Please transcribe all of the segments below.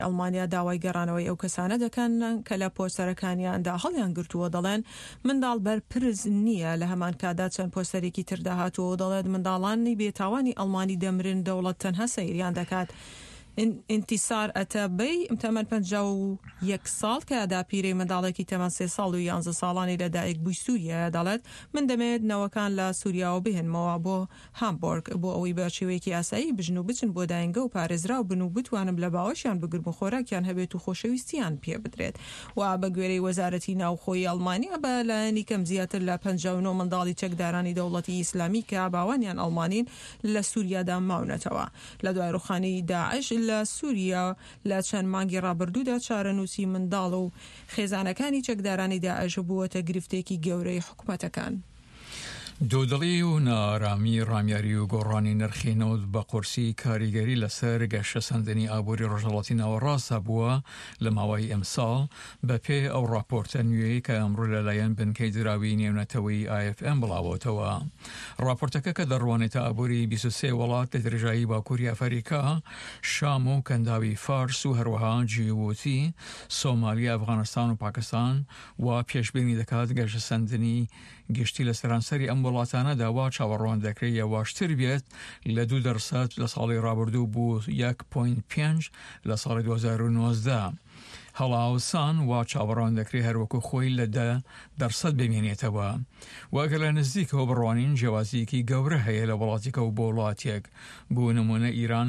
ئەڵمانیا داوای گەڕانەوەی ئەو کەسانە دەکەن کە لە پۆستەرەکانیاندا هەڵیان گرتووە دەڵێن منداڵ بەرپرز نییە لە هەمان کادا چەند پۆستەرێکی تر داهاتوە دەڵێت منداڵانی بێتاوانی ئەڵمانی دەمرن دەوڵەت تەنها سەیریان دەکات. انتصار ئەتەبەی تەمەن 51 ساڵ کە داپیرەی منداڵێکی تەمەن 3 ساڵ و 11 ساڵانی لەدایک بووی سووریا دەڵێت من دەمەوێت نەوەکان لە سووریاوە بهێنمەوە بۆ هامبورگ بۆ ئەوەی بە شێوەیەکی ئاسایی بژن و بچن بۆ داینگە و پارێزراو بن و بتوانم لە باوەشیان بگرم و خۆراکیان هەبێت و خۆشەویستیان پێ بدرێت. و بە گوێرەی وەزارەتی ناوخۆی ئەڵمانیا بە لایەنی کەم زیاتر لە 59 منداڵی چەکدارانی دەوڵەتی ئیسلامی کە باوانیان ئەڵمانین لە سووریادا ماونەتەوە. لە دوای ڕوخانی داعش لە سووریا لە چەند مانگی ڕابردوودا چارەنووسی منداڵ و خێزانەکانی چەکدارانی داعش بووەتە گرفتێکی گەورەی حکومەتەکان. دۆدڵی و نارامی ڕامیاری و گۆڕانی نرخینەوت بە قورسی کاریگەری لەسەر گەشە سەندنی ئابووری ڕۆژهەڵاتی ناوەڕاستە بووە لە ماوەی ئەمساڵ بە پێ ئەو راپۆرتە نوێی کە ئەمڕۆ لەلایەن بنکەی دراوی نێونەتەوەی IFM بڵاوەتەوە. راپۆرتەکە کە دەڕوانێتە ئابووری 23 وڵات لە درێژایی باکووری ئەفریقا، شام و کەنداوی فارس و هەروەها جیبوتی، سۆمالیا، ئەفغانستان و پاکستان و پێشبینی دەکات گەشە سەندنی گشتی لە سەرانسەری ئەم وڵاتانە داوا چاوەڕوان دەکرێت یاواشتر بێت لە 2% لە ساڵی ڕابردوو بوو 1.5 لە ساڵی 2019. هەڵاوسان وا چاوەڕوان دەکرێت هەروەکو خۆی لە 10% بمێنێتەوە. واگە لە نزیکەوە بڕوانین جیاوازیەکی گەورە هەیە لە وڵاتێکە و بۆ وڵاتێک. بۆ نمونە ئیران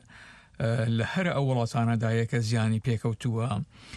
لە هەر ئەو وڵاتانەدایە کە زیانی پێکەوتووە.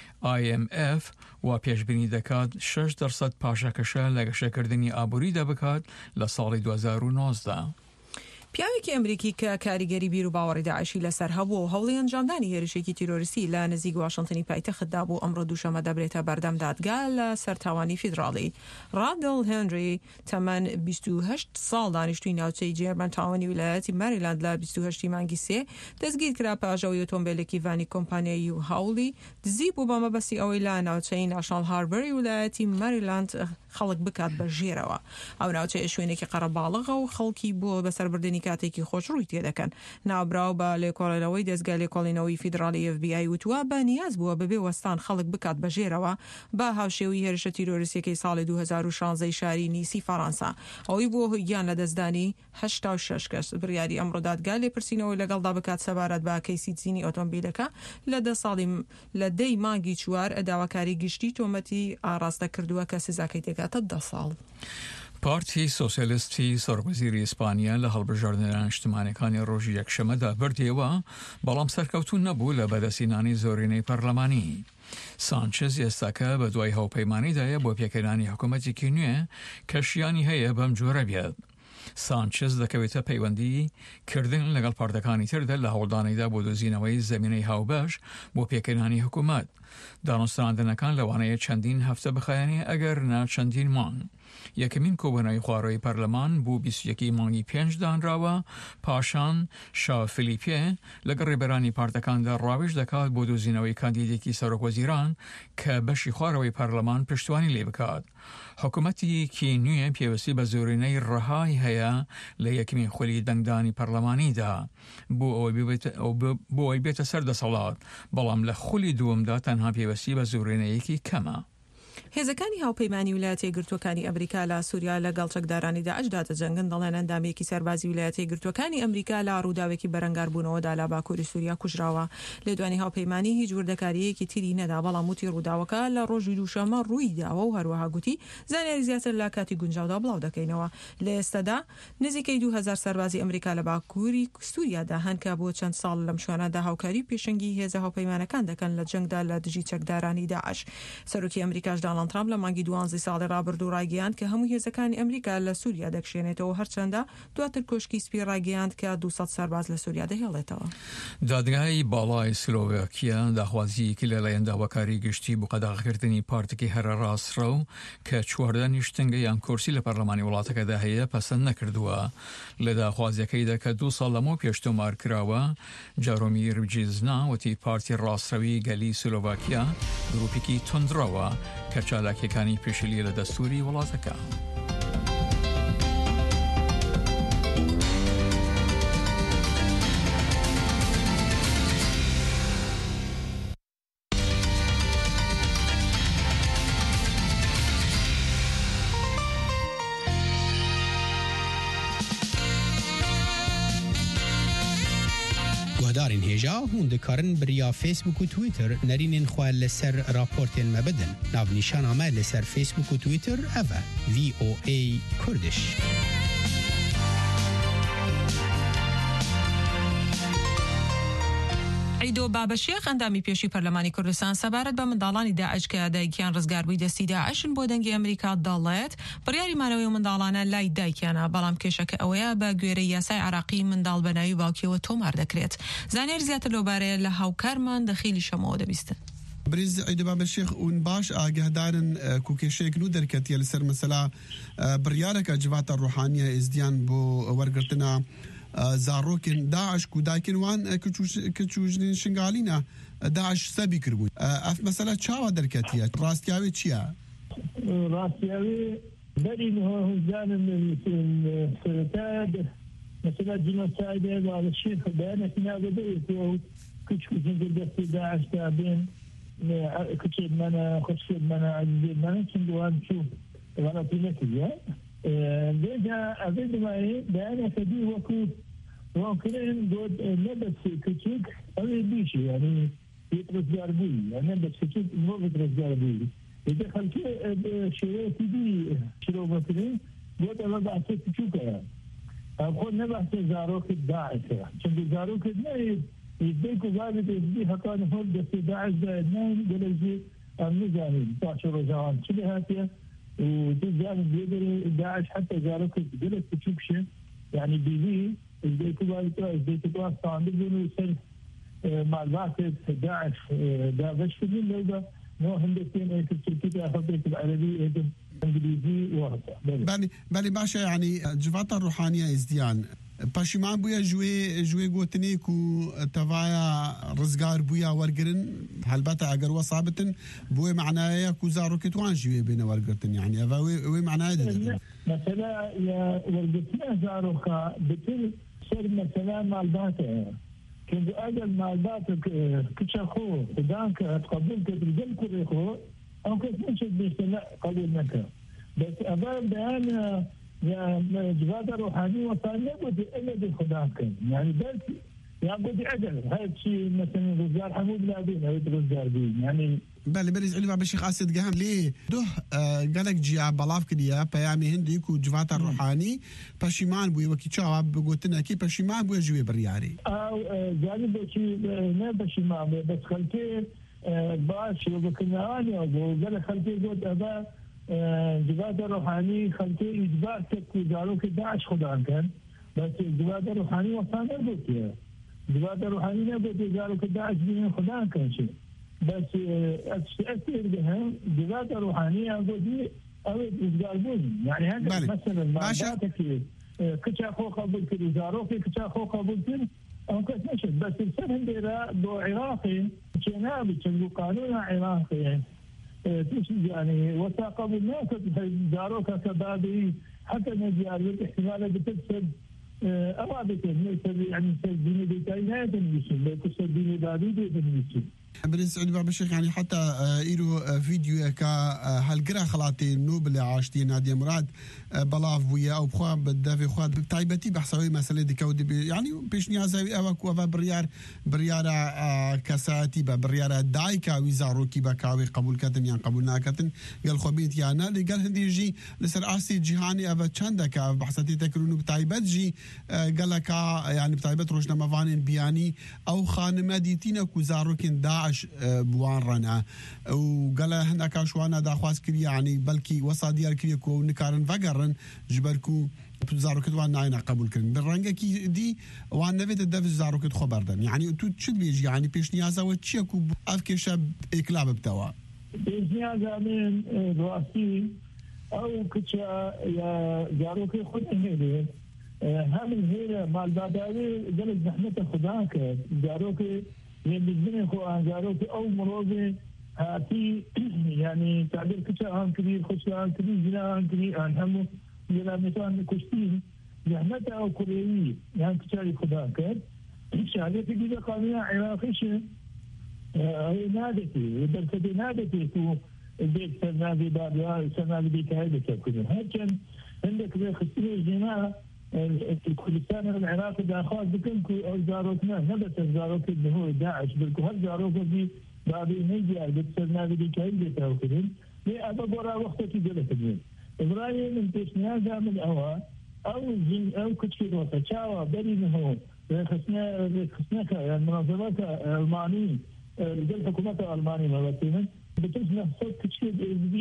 IMF و پێشبینی دەکات 6% پاشەکەشە لە گەشەکردنی ئابووریدا بکات لە ساڵی 2019. پیاوێکی ئەمریکی کە کاریگەری بیر و باوەڕی داعشی لەسەر هەبوو هەوڵی ئەنجامدانی هێرشێکی تیرۆریستی لە نزیک واشنتنی پایتەختدا بوو ئەمڕۆ دووشەمە دەبرێتە بەردەم دادگا لە سەرتاوانی فیدراڵی. رادل هێنری تەمەن 28 ساڵ دانیشتووی ناوچەی جێرمەن تاوانی ویلایەتی مەریلاند لە 28 مانگی 3 دەستگیر کرا پاژەوەی ئۆتۆمبیلێکی ڤانی کۆمپانیای یو هاولی دزی بوو بە مەبەستی ئەوەی لە ناوچەی ناشنال هاربەری ویلایەتی مەریلاند خەڵک بکات بە ژێرەوە. ئەو ناوچەی شوێنێکی قەرەباڵغە و خەڵکی بۆ بەسەربردنی کاتێکی خۆشڕووی تێدەکەن. ناوبراو بە لێکۆڵێنەوەی دەستگا لێکۆڵینەوەی فیدراڵی FBI وتووە بە نیاز بووە بەبێ وەستان خەڵک بکات بە ژێرەوە بە هاوشێوی هێرشە تیرۆریستیەکەی ساڵی 2016 شاری نیسی فەڕەنسا. ئەوەی بۆ گیان لە دەستدانی 86 کەس. بڕیاری ئەمڕۆ دادگا لێپرسینەوەی لەگەڵدا بکات سەبارەت بە کەیسی چینی ئۆتۆمبیلەکە لە 10 ساڵی لە 10 مانگی 4 داواکاری گشتی تۆمەتی ئاراستە کردووە کە سزاکەی تێکاتە 10 ساڵ. پارتی سۆسیالیستی سەرۆکوەزیری ئیسپانیا لە هەڵبژاردنە نیشتمانیەکانی ڕۆژی یەکشەمەدا بردیەوە بەڵام سەرکەوتون نەبوو لە بەدەستهێنانی زۆرینەی پەرلەمانی. سانچز ئێستاکە بە دوای هەوپەیمانیدایە بۆ پێکەرانی حکوومەتێکی نوێ کەشیانی هەیە بەم جۆرە بێت. سانچز دەکەوێتە پەیوەندی کردن لەگەڵ پارتەکانی تردا لە هەوڵدانیدا بۆ دۆزینەوەی زەمینەی هاوبەش بۆ پێکەرانی حکوومەت. دانوستراندنەکان لەوانەیە چەندین هەفتە بخایەنێ ئەگەر نا چەندین مانگ. یەکەمین کۆبوونەوەی خوارەوەی پەرلەمان بۆ 21 مانگی 5 دانراوە، پاشان شاو فلیپێ لەگەڵ ڕێبەرانی پارتەکاندا ڕاوێژ دەکات بۆ دۆزینەوەی کاندیدێکی سەرۆکوەزیران کە بەشی خوارەوەی پەرلەمان پشتوانی لێ بکات. حکوومەتێکی نوێ پێوەستی بە زۆرینەی ڕەهای هەیە لە یەکمین خولی دەنگدانی پەرلەمانیدا بۆ ئەوەی بێتە سەر دەسەڵات، بەڵام لە خولی دووەمدا تەنها پێوەستی بە زۆرینەیەکی کەمە. هێزەکانی هاوپەیمانی ویلایەتە یەکگرتووەکانی ئەمریکا لە سووریا لەگەڵ چەکدارانی داعشدا دەجەنگن. دەڵێن ئەندامێکی سەربازی ویلایەتە یەکگرتووەکانی ئەمریکا لە ڕووداوێکی بەرەنگاربوونەوەدا لە باکووری سووریا کوژراوە. لێدوانی هاوپەیمانی هیچ وردەکاریەکی تری نەدا، بەڵام وتی ڕووداوەکە لە ڕۆژی دووشەمە ڕووی داوە و هەروەها گوتی زانیاری زیاتر لە کاتی گونجاودا بڵاو دەکەینەوە. لە ئێستادا نزیکەی 2000 سەربازی ئەمریکا لە باکووری سووریادا هەن کە بۆ چەند ساڵ لەم شوێنەدا هاوکاری پێشەنگی هێزە هاوپەیمانەکان دەکەن لە جەنگدا لە دژی چەکدارانی داعش. سەرۆکی ئەمریکاش دۆناڵد ترامپ لە مانگی 12 ساڵی ڕابردوو ڕاگەیاند کە هەموو هێزەکانی ئەمریکا لە سووریا دەکشێنێتەوە، هەرچەندە دواتر کۆشکی سپی ڕاگەیاند کە 200 سەرباز لە سووریا دەهێڵێتەوە. دادگای باڵای سلۆڤاکیا داخوازیەکی لەلایەن داواکاری گشتی بۆ قەدەغەکردنی پارتێکی هەرە ڕاستڕە و کە 14 نیشتنگە یان کورسی لە پەرلەمانی وڵاتەکەدا هەیە پەسەند نەکردووە. لە داخوازیەکەیدا کە 2 ساڵ لەمەوە پێش تۆمار کراوە، جارومیر جیزنا وتی پارتی ڕاستڕەوی گەلی سلۆڤاکیا گروپێکی تندڕەوە کە چالاکیەکانی پێشلی لە دەستوری وڵاتەکە. هفدارین هجا هون دکارن بریا فیسبوک و تویتر نرینین خواه لسر راپورتین مبدن ناو نیشان آمه لسر فیسبوک و تویتر اوه VOA کردش. عیدو بابەشێخ ئەندامی پێشی پەرلەمانی کوردستان سەبارەت بە منداڵانی داعش کە دایکیان ڕزگاربووی دەستی داعشن بۆ دەنگی ئەمریکا دەڵێت بڕیاری مانەوەی و منداڵانە لای دایکیانە بەڵام کێشەکە ئەوەیە بە گوێرەی یاسای عراقی منداڵ بەناوی باوکیەوە تۆمار دەکرێت. زانیار زیاتر لەوبارەیە لە هاوکارمان دەخیلی شەمەوە دەبیستن. بريز عيد باب الشيخ ونباش آجهدارن كوكيشيك نودر كتيا لسر مثلا بريارك أجوات الروحانية إزديان بو ورقتنا زاروكن داعش كودايكن وان كتشوجن شنغالينا داعش سبي كربون اف مثلا تشاوا دركتيا راستياوي تشيا راستياوي بري هو زان السرتاد مثلا جنوسايد على الشيخ بيانك نابدأ كتشوجن قدرت داعش تابين كتشد منا خشد منا عزيز منا كندوان شوف غلطي نتيجة لذا أبد معي بأنا فدي وكود وكلين دود نبت كتشك أبي بيشي يعني يترس جاربي يعني نبت كتشك مو يترس جاربي إذا خلكي شريتي دي شرو مثلين دود أنا بعثت كتشوكا يعني أقول نبحث زاروك الداعش شنو زاروك الداعش يديكوا زادت يدي حتى نقول دست داعش زادناين جلسي النزاني تاشر رجعان شنو هاتيه وتجارب بيقدر داعش حتى جارك جلس تشوفش يعني بيجي ازديكوا صاندوق يصير معلومات داعش داعش في الليلة نو هندسين تركيا أخذت العربي إنجليزي وهذا بلي باشا يعني جفاتا الروحانية ازديان پشیمان بویا جوی گوتنی کو توایا رزگار بویا ورگرن هلبته اگر وصابتن بوی معناه کو زاروکتوان جوی بین ورگرتن يعني اوی معناه ده مثلا يا ورگتنا زاروكا بتل سر مثلا مالباته كنت اجل مالباتك كتشخو دانك تقبل كترجم كريخو او كنت بيشتلا قبل مكة بس ابا بيان يا جواد روحاني وصار يقول إلا بالخدام كان يعني بس يقول أجل هذا الشيء مثلا رجال حمود لابين أو رجال بين يعني بله علي بابا الشيخ أسد جهان ليه ده قالك جيا بلاف كليا بيامي هندي كو جواد الروحاني بشيمان بوي وكي شاب بقولتنا كي بشيمان بوي جوي برياري أو جانب بشي ما بشيمان بس خلتي باش وبكنا أنا وقال خلتي قلت أبا جواد روحاني خلتي إجبار تكو جاروك داعش خدان كان بس جواد روحاني وصانا بوتيا جواد روحاني نبوتي جاروك داعش بين خدان كان شيء بس أكثر بها جواد روحاني أقولي أود إجبار بوني يعني هذا مثلا ما جاتك كتشا خو قبول كده جاروك كتشا خو قبول كده أو كتنشد بس السنة ديرا دو عراقي جنابي تنقو قانون عراقي يعني وثاقب الناس داروك كبابي حتى نجي احتمال بتكسب أرادة يعني سجيني بتاينات المسلم لكو سجيني بابي المسلم برنس علي بابا الشيخ يعني حتى إيرو فيديو كا هالقرا خلاطي نوبل عاشتي نادية مراد بلاف بويا أو بخوا بدافي خوا بتايبتي بحسوي مسألة دكاودي يعني بيش نيازوي أوك وفا بريارة كساتي بريارة دايكا ويزاروكي بكاوي قبول كاتن يعني قبول ناكاتن قال خبيت يعني اللي قال هندي يجي لسر آسي جيهاني أفا تشاندك بحثتي تكرونو بتايبت جي قال لك يعني بتايبت روشنا مفانين بياني أو خانمة ديتينا كوزاروكين داعش بوان رنا وقال هناك شوانا داخواز كري يعني بلكي وصاديار كريكو نكارن فقرن جبركو زاروكت وان ناينا قبول كرن بالرنجة كي دي وان نفيد الدف زاروكت خبردن يعني تو تشد بيجي يعني بيش نيازا وتشيكو أفكيشا إكلاب بتوا بيش نيازا من راسي أو كتشا يا زاروكي خد هيدي هم الهيرة مال باباوي قلت زحمة خداك زاروكي يبدأ خو أنجاروك أو مروجة هاتي يعني تعبير كتير عن كبير خش عن كبير جنا عن كبير عن همه جنا مثلا كشتين زحمته أو كوريي يعني كتير خدان كان شهادة كذا قانون عراقيش هي نادتي درست نادتي تو البيت سنادي بابيا سنادي بيتهايدة كذا هكذا عندك بخصوص جنا كردستان العراق داخل بكنكو أو زاروتنا نبت زاروت اللي هو داعش بالكو هل زاروت دي بابي نيجي بتصيرنا بدي كاين بتاوكلين ليه أبى برا وقتي جلسين إبراهيم من تشنيا من أو جن أو كتير وتشاوا بري هو خصنا يعني منظمات ألمانية الجل حكومة ألمانية مثلا بتسمح صوت كتير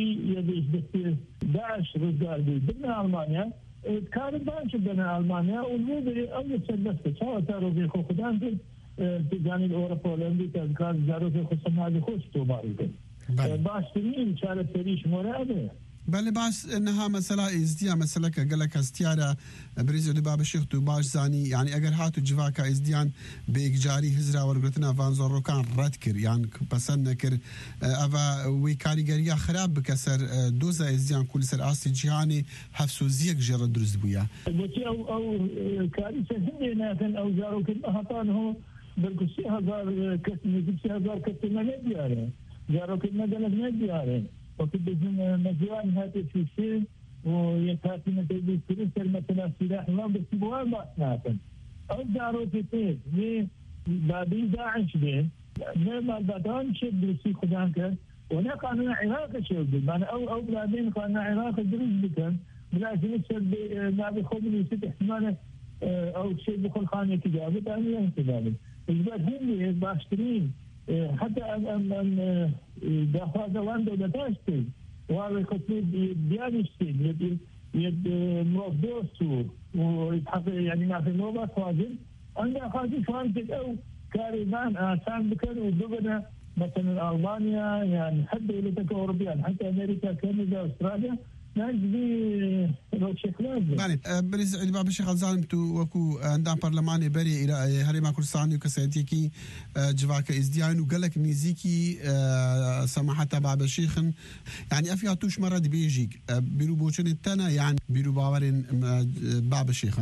يدي داعش رجال بدنا ألمانيا كان بانش بنا ألمانيا والمدري أو يتسلسل سواء تارو في خدان تجانب أوروبا والأمريكا كان زارو في خصم هذه خوشتو بارده باشترين شارة تريش مرابه بله باش انها مسألة ازديا مسألة كقلك استيارة بريزو لباب الشيخ تو باش زاني يعني اگر هاتو جواكا ازديان بإجاري هزرا ورقتنا فانزورو كان رد كر يعني بسن كر افا وي كاريگريا خراب بكسر دوزا ازديان كل سر آسي جهاني حفصو زيك جرد درز بويا بوتي او كاريسة هنيناتن او زارو كن احطان هو بلکو 3000 کسی نمیاره زارو كن مدلق نمیاره وقتی بزن مجوان هاتی فیسی و یکاتی نتیجه سریع مثلا سلاح ما بس بوان باسناتن او زارو كتير ني بابي داعش بين ما بدان شد بسي خدان كان وهنا قانون عراق شد يعني او بلادين قانون عراق درج بكن بلازم يشد ما بيخدم يست احتمال او شيء بخل خانه تجارب ثاني انتباه الجبال هم باشترين حتى ان دافع زوان دولتاشتي وهذا خطيب ديانشتي يد مرضوسو ويتحقق يعني ما في نوبة خواجل عندها خواجل فانتك او كاريبان آسان بكن ودبنا مثلا ألمانيا يعني حتى دولتك أوروبيا حتى أمريكا كندا أستراليا نجدي لو شكلات بله بريز علی باب الشيخ الزالم تو وكو عندنا برلمان بري إلى هريما كردستان وكسيتيكي جواك إزديان وقالك نيزيكي سماحة باب الشيخ يعني أفيا توش مرة بيجيك بيرو بوشن التنا يعني بيرو باورين باب الشيخ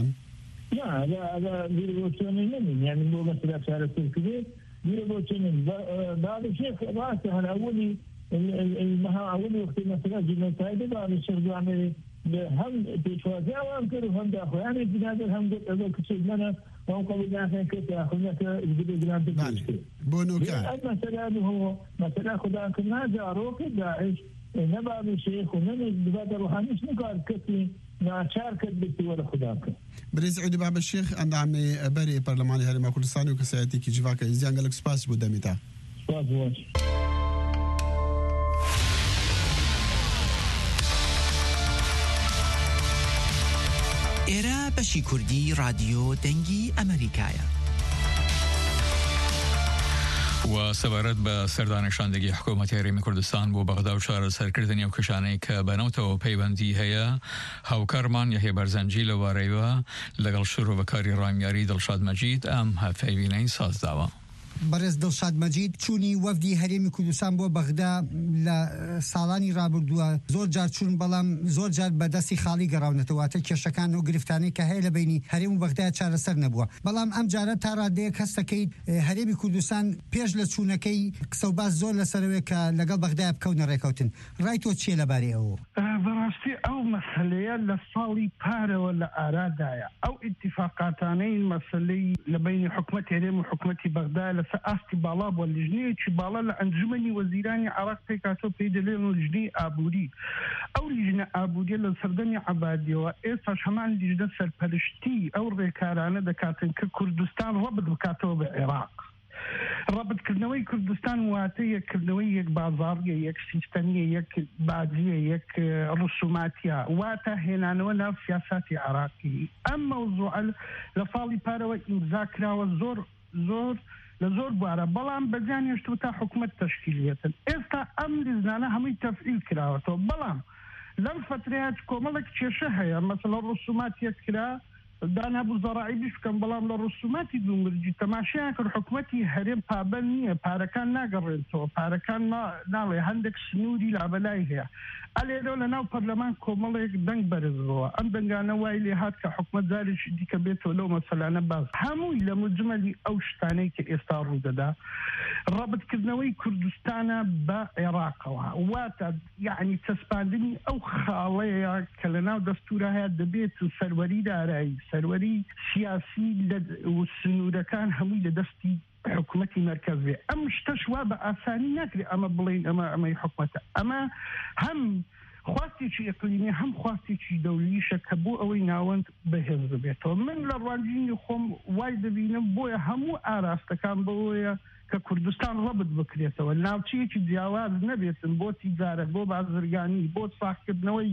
لا بيرو بوشن يعني مو مثلا شارع الكبير بيرو بوشن باب الشيخ راسه الأولي المها أولي وقت مثلا جينا سايدة باب الشيخ يعني هم بيشوازها وأمكر هم داخل يعني جنازة هم قد كتير لنا وهم قبل داخل كتير أخذنا كجديد جنان تكتير بونو كان مثلا هو مثلا خدان كنا جاروك داعش نبى بالشيخ ونبى بهذا روحاني مش نقال كتير ما شاركت بتي ولا خداك بريز علی باب الشيخ عند عمي بري برلماني هريما كردستان وكسيتيكي جواك إزديان قالك سباس بودميتا سباس ئێرە بەشی کوردی رادیۆ دەنگی ئەمریکایە و سەبارەت بە سەردانیشاندەگی حکوومەتی هەرێمی کوردستان بۆ بەغدا و چارەسەرکردنی ئەو کەشانەی کە بەنەوتەوە پەیوەندی هەیە هاوکارمان یەحیە بەرزەنجی لەوارەیەوە لەگەڵ شۆڕەبەکاری ڕامیاری دڵشاد مەجید ئەم هەفەیبینەی سازداوە. بەڕێز دڵشاد مەجید چوونی وەفدی هەرێمی کوردستان بۆ بەغدا لە ساڵانی ڕابردووە زۆر جار چوون بەڵام زۆر جار بەدەستی خاڵی گەڕاونەتەواتە کێشەکان و گرفتانەی کە هەیە لە بینی هەرێم و بەغدا چارەسەر نەبووە بەڵام ئەم جارە تا ڕادەیەک هەست دەکەیت هەرێمی کوردستان پێش لە چوونەکەی قسە و باس زۆر لەسەرەوەی کە لەگەڵ بەغدا بکەونە ڕێکەوتن ڕای تۆ چییە لەبارەی ئەوە بەڕاستی ئەو مەسەلەیە لە ساڵی پارەوە لە ئارادایە ئەو ئیتیفاقاتانەی مەسەلەی لە بینی حکومەت هەرێم و حکومەتی بەغدا ئاستی باڵا بۆ لیژنەیەکی باڵا لە ئەنجومەنی وەزیرانی عێراق پێکاتۆ پێی دەڵێن لیژنەی ئابووری ئەو لیژنە ئابووریە لە سەردەمی عەبادیەوە ئێستاش هەمان لیژنە سەرپەرشتی ئەو ڕێکارانە دەکاتن کە کوردستان ڕەبط بکاتەوە بە عێراق ڕەبطکردنەوەی کوردستان واتە یەککردنەوەی یەک بازاڕیە یەک سیستەمیە یەک باجیە یەک ڕسوماتیە واتە هێنانەوە ناو سیاساتی عێراقی ئەم مەوزوعە لە ساڵی پارەوە ئیمزا کراوە زۆر لە زۆر بوارە بەڵام بەجان هێشتووە تا حکومەت تەشکیلێتن ئێستا ئەم لیژنانە هەمووی تەفعیل کراوەتەوە بەڵام لەم فترەیە کۆمەڵێک کێشە هەیە مەسەڵەن ڕسوماتیەک کرا دانابوو زەڕاعی بکەم بەڵام لە ڕسوماتی دوومرجی تەماشایان کرد حکومەتی هەرێم پابەند نییە پارەکان ناگەڕێنەوە پارەکان ناڵێ هەندێک سنووری لابەلای هەیە ئەلێرەوە لە ناو پەرلەمان کۆمەڵێک دەنگ بەرزەوە ئەم دەنگانە وای لێ هات کە حکومەت جارێکی دیکە بێتەوە لەو مەسەلانە باز هەمووی لە مجمەلی ئەو شتانەی کە ئێستا ڕوودەدا ڕەبطکردنەوەی کوردستانە بە عێراقەوە واتە یعنی چەسپاندنی ئەو خاڵەیە کە لە ناو دەستورە هەیە دەبێت سەروەری دارایی سەروەری سیاسی و سنوورەکان هەمووی لە دەستی حکوومەتی مرکزی ئەم شتەش وا بە ئاسانی ناکرێت ئەمە بڵین ئەمەی حکوومەتە ئەمە هەم خواستێکی ئەقلیمی هەم خواستێکی دەولیشە کە بۆ ئەوەی ناوەند بەهێز ببێتەوە من لە ڕوانجینی خۆم وای دەبینم بۆیە هەموو ئاراستەکان بەوەیە کە کوردستان ڕەبت بکرێتەوە ناوچەیەکی جیاواز نەبێتن بۆ تیجارەت بۆ بازرگانی بۆ ساختکردنەوەی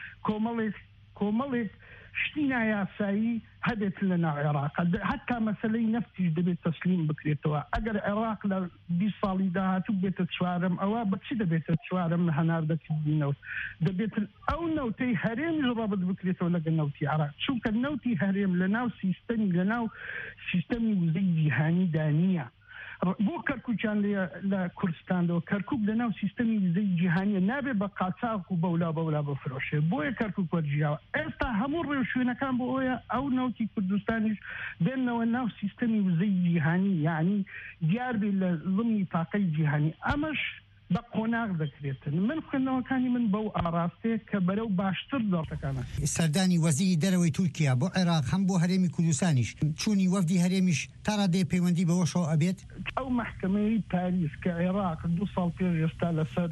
کۆمەڵێک شتی نایاسایی هەبێت لە ناو عێراق حتا مەسەلەی نەفتیش دەبێت تەسلیم بکرێتەوە ئەگەر عێراق لە 20 ساڵی داهاتوو بێتە چوارەم ئەوە بەچی دەبێتە چوارەم هەناردەکردی نەوت دەبێت ئەو نەوتەی هەرێمی ڕەبت بکرێتەوە لەگە نەوتی عێراق چونکە نەوتی هەرێم لە ناو سیستەمی وزەی جیهانی دانیە بۆ کەرکووکیان لە کوردستانەوە کەرکووک لە ناو سیستەمی وزەی جیهانیە نابێ بە قاچاق و بەولا بفرۆشێ بۆیە کەرکووک وەرجیاوە ئێستا هەموو ڕێوشوێنەکان بۆ ئەوە ئەو نەوتی کوردستانیش بێنەوە ناو سیستەمی وزەی جیهانی یعنی دیار بێ لە ضمنی تاقەی جیهانی ئەمەش بە قۆناغ دەکرێتن من خوێندنەوەکانی من بەو ئاراستەیە کە بەرەو باشتر دەڵتەکانە سەردانی وەزیری دەرەوەی تورکیا بۆ عێراق هەم بۆ هەرێمی کوردستانیش چوونی وەفدی هەرێمیش تا ڕادێ پەیوەندی بەوەشەوە ئەبێت ئەو محکەمەی پاریس کە عێراق 2 ساڵ پێش ئێستا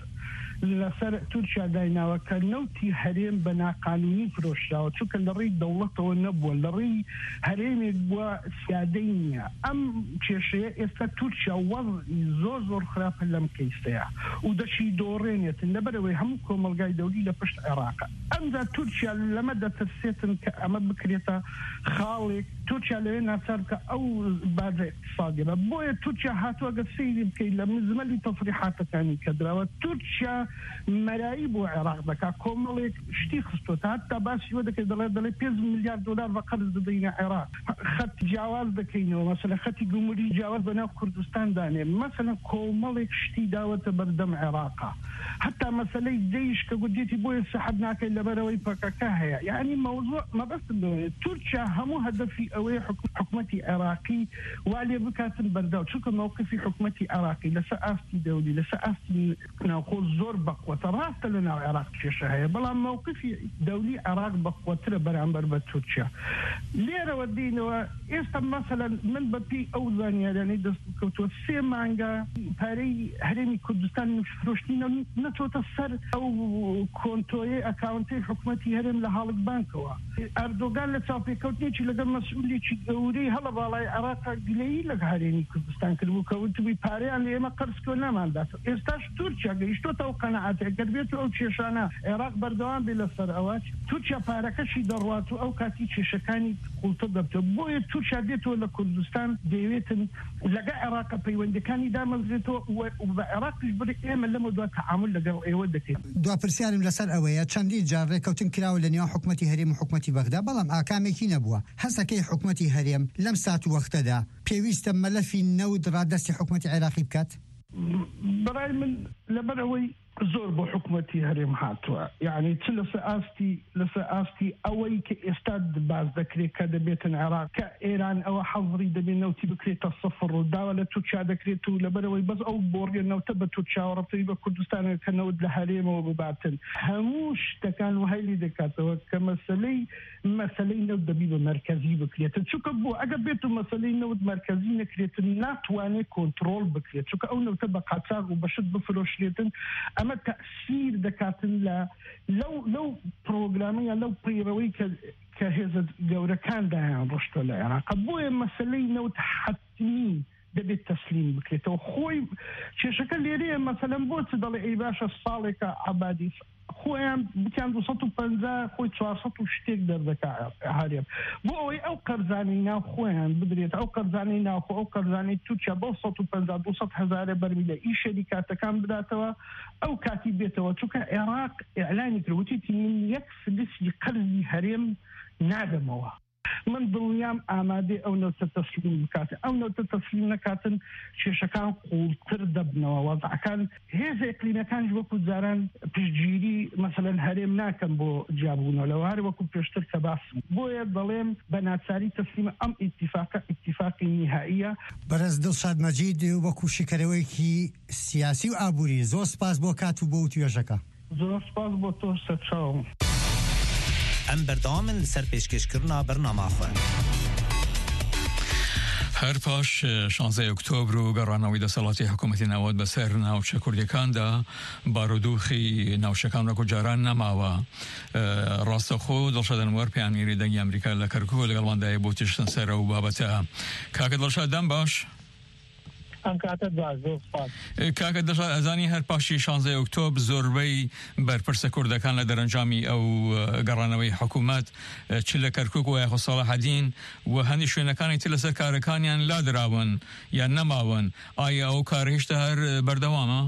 لەسەر تورکیا دایناوە کە نەوتی هەرێم بە ناقانونی فرۆشراوە چونکە لە ڕێی دەوڵەتەوە نەبووە لە ڕێی هەرێمێک بووە سیادەی نییە ئەم کێشەیە ئێستا تورکیا وەضعی زۆر خراپە لەم کەیسەیە و دەشی دۆڕێنێتن لەبەرەوەی هەموو کۆمەلگای دەولی لە پشت عێراقە ئەمجا تورکیا لەمە دەترسێتن کە ئەمە بکرێتە خاڵێک تورکیا لەوێ ناچار کە ئەو بازە اقتصادیە بۆیە تورکیا هاتووە گە سەیری بکەیت لە مزمەلی تەفریحاتەکانی کە دراوە تورکیا مەرایی بۆ عێراق دەکا کۆمەڵێک شتی خستۆت هەتا باسی وە دەکەیت دەڵێ 5 میلیارد دلار بە قەرز دەدەینە عێراق خەت جیاواز دەکەینەوە مەسەلەن خەتی گوموری جیاواز بەناو کوردستان دانێ مەسەلەن کۆمەڵێک شتی داوەتە بەردەم عێراقا حتا مەسەلەی دەیش کە گوتێتی بۆیە سەحب ناکەین لەبەرەوەی پەکەکە هەیە یعنی مەوضوع مەبەستم دەوێت تورکیا هەموو هەدەفی ئەوەی حکوومەتی عێراقی والێ بکاتن بەرداو چونکە موقفی حکوومەتی عێراقی لەسەر ئاستی دەولی لەسەر ئاستی ناوخۆ زۆر بەقوتە ڕاستە لە ناو عێراق کێشە هەیە بەڵام موقفی دەولی عێراق بەقوترە بەرامبەر بە تورکیا لێرەوە دینەوە ئێستا مەسەلەن من بەپی ئەو زانیاریانەی دەست بکەوتووە 3 مانگە پارەی هەرێمی کوردستان فرۆشتنی نەچۆتە سەر ئەو کۆنتۆیە ئەکاونتەی حکوومەتی هەرێم لە هاڵک بانکەوە ئەردۆگان لە چاوپێکەوتنێکی لەگەڵ مەسئولێکی گەورەی هەڵە باڵای عێراق گلەیی لە هەرێمی کوردستان کردبوو کە وتبووی پارەیان لە ئێمە قەرزکۆ ناماندات ئێستاش تورکیا گەیشتۆتە ئەو قەنەعاتێ گەر بێت ئەو کێشانە عێراق بەردەوام بێ لەسەر ئەوە تورکیا پارەکەشی دەڕوات و ئەو کاتی کێشەکانی قوڵتە دەبتەوە بۆیە تورکیا دێتەوە لە کوردستان دەیەوێتن لەگە عێراق پەیوەندەکانی دامەزرێتەوە و بە عێراقیش بڵێ ئێمە لەمە دوای تەعامل لەگەڵ ئێوە دەکەین دوپرسیارم لەسەر ئەوەیە چەندی جار ڕێکەوتن کراوە لە نێو حکوومەتی هەرێم و حکوومەتی بەغدا بەڵام ئاکامێکی نەبووە هەستەکەی حکوومەتی هەرێم لەم سات وەختەدا پێویستە مەلەفی نەود ڕادەستی حکوومەتی عێراقی بکات بەڕای من لەبەرەوەی زۆر بۆ حکوومەتی هەرێم هاتووە یعنی چ لەسەر ئاستی ئەوەی کە ئێستا باز دەکرێت کە دەبێتن عێراق کە ئێران ئەوە حەزری دەبێت نەوتی بکرێتە سەفر و داوا لە تورکیا دەکرێت و لەبەرەوەی بەس ئەو بۆڕێ نەوتە بە تورکیا و ڕەبتەی بە کوردستانە کە نەوت لە هەرێمەوە بباتن هەموو شتەکان وهەیلی دەکاتەوە کە مەسەلەی نەوت دەبی بە مەرکەزی بکرێتن چونکە بۆ ئەگەر بێت و مەسەلەی نەوت مەرکەزی نەکرێتن ناتوانێت کۆنتڕۆڵ بکرێت چونکە ئەو نەوتە بە قاچاق و بەشت بفرۆشرێتن ئەمە تەسیر دەکاتن لەو پرۆگرامە یا لەو پەیڕەوەی کە هێزە گەورەکان دایان ڕۆشتە لە عێراق بۆیە مەسەلەی نەوت حەتمی دەبێت تەسلیم بکرێتەوە خۆی کێشەکە لێرەیە مەسەلەن بۆ چ دەڵێ ئەی باشە ساڵێکە عەبادی خۆیان بکیان 250 خۆی 400 و شتێک دەردەکات هەرێم بۆ ئەوەی ئەو قەرزانەی ناو خۆیان بدرێت ئەو قەرزانەی ناوخۆ ئەو قەرزانەی تورکیا بۆ 150 هەزارە بەرمیلە ئی شەریکاتەکان بداتەوە ئەو کاتی بێتەوە چونکە عێراق ئیعلانی کردوتی 1 فلسی قەرزی هەرێم نادەمەوە من دڵنیام ئامادەی ئەو نەوتە تەسلیم بکاتن ئەو نەوتە تەسلیم نەکاتن کێشەکان قوڵتر دەبنەوە وەزعەکان هێزە ئیقلیمیەکانش وەکو جاران پشتگیری مەسەلەن هەرێم ناکەن بۆ جیاببوونەوە لەوە هەر وەکو پێشتر کە باسم بۆیە دەڵێم بە ناچاری تەسلیمە ئەم ئیتیفاقی نهائیە. بەرز دڵشاد مەجید وەکو شیکەرەوەیەکی سیاسی و ئابووری زۆر سپاس بۆ کات و بۆ توێژەکە. زۆر سپاس بۆ تۆ سەرچاوم. ئەم بەردەوامن لەسەر پێشکەشکردنا بەرنامەخۆ. هەر پاش 16 ئۆکتۆبر و گەڕانەوەی دەسەڵاتی حکوومەتی ناوەت بەسەر ناوچە کوردیەکاندا بارودۆخی ناوچەکان وەکو جاران نەماوە. ڕاستەخۆ دڵشاد ئەنوەر پەیامگەری دەنگی ئەمریکا لە کەرکووک لەگەڵماندایە بۆ تیشتن سەرە و بابەتە. کاکە دڵشاد دەم باش. ئەم کاتت باش زۆر سپاس. کاکە دڵشاد ئەزانی هەر پاشی 16 ئۆکتۆبر زۆربەی بەرپرسە کوردەکان لە دەرەنجامی ئەو گەڕانەوەی حکوومەت چ لە کەرکووک و یاخۆ ساڵەحەدین و هەندی شوێنەکانی تر لەسەر کارەکانیان لادراون یان نەماون. ئایا ئەو کار هێشتا هەر بەردەوامە؟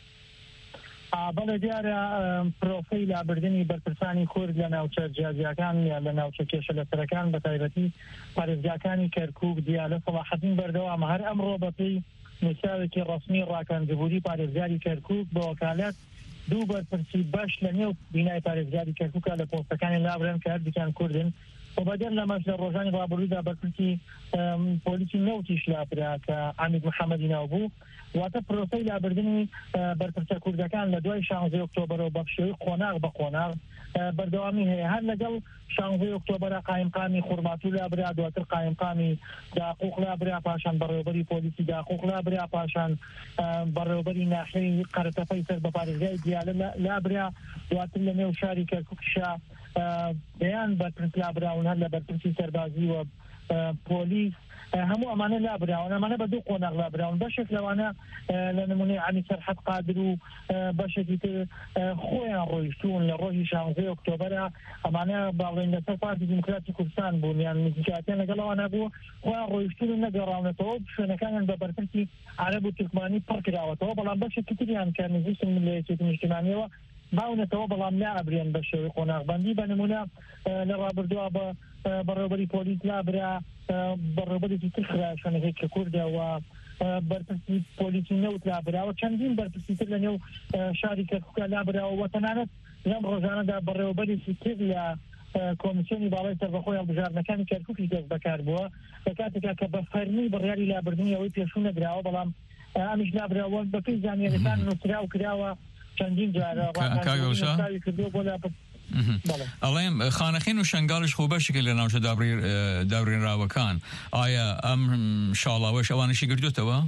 بەڵێ دیارە پرۆفەی لابردنی بەرپرسانی کورد لە ناوچە جیاجیەکان یا لە ناوچە کێشە لەسەرەکان بە تایبەتی پارێزگاکانی کەرکووک دیالە ساڵەحەدین بەردەوامە. هەر ئەمڕۆ بەپێی نووساوێکی ڕەسمی ڕاکەنجبووری پارێزگاری کەرکووک بە وەکالەت دوو بەرپرسی باش لە نێو بینای پارێزگاری کەرکووکە لە پۆستەکانی لابرن کە هەردووکیان کوردن و بەدەر لەمەش لە ڕۆژانی ڕابردوودا بەرپرسی پۆلیسی نەوتیش لابرا کە عەمید محەممەدی ناو بوو. واتە پرۆسەی لابردنی بەرپرسە کوردەکان لە دوای 16 ئۆکتۆبرەوە بە پشێوەی قۆناغ بە قۆناغ بەردەوامی هەیە. هەر لەگەڵ 16 ئۆکتۆبرە قایمقامی خوڕماتوو لابرا، دواتر قایمقامی داقوق لابرا، پاشان بەڕێوەبەری پۆلیسی داقوق لابرا، پاشان بەڕێوەبەری ناحیەی قەرەتەپەی سەر بە پارێزگای دیالە لابرا، دواتر لە نێو شاری کەرکووکشا بەیان بەرپرس لابراون هەر لە بەرپرسی سەربازی و پۆلیس هەموو ئەمانە لابراون. ئەمانە بە دوو قۆناغ لابراون. بەشێک لەوانە لە نمونەی عەلی سەرحەد قادر و بەشێکی تر خۆیان ڕۆیشتون لە ڕۆژی 16 ئۆکتۆبرە. ئەمانە باڵێن لەسەر پارتی دیموکراتی کوردستان بوون یان نزیکاتیان لەگەڵەوانە بوو خۆیان ڕۆیشتون و نەگەڕاونەتەوە شوێنەکانیان بە بەرپرسی عەرەب و تورکمانی پڕ کراوەتەوە. بەڵام بەشێکی تریان کە نزیکن لە یەکێتی نیشتیمانیەوە باونەتەوە بەڵام لا ئەبرێن بە شێوەی قۆناغبەندی. بە نمونە لە ڕابردووە بە بەڕێوەبەری پۆلیس لابرا، بەڕێوەبەرێکی تر خرا شوێنەکەی کە کوردەوە، بەرپرسی پۆلیسی نەوت لابراوە، چەندین بەرپرسی تر لە نێو شاری کەرکووکە لابراوە و تەنانەت لەم ڕۆژانەدا بەڕێوەبەرێکی تر لە کۆمیسیۆنی باڵای سەربەخۆی هەڵبژاردنەکانی کەرکووکی دەست بەکار بووە لە کاتێکا کە بە فەرمی بڕیاری لابردنی ئەوەی پێشوو نەدراوە، بەڵام ئەمیش لابراوە بەپێی زانیاریەکان نووسرا و کراوە چەندین جارە ڕاکردووە بۆ لاپە. ئەڵێم خانەخین و شنگاڵش خۆ بەشێکە لە ناوچە دابڕێنراوەکان. ئایا ئەم شاڵاوەش ئەوانشی گرتوتەوە؟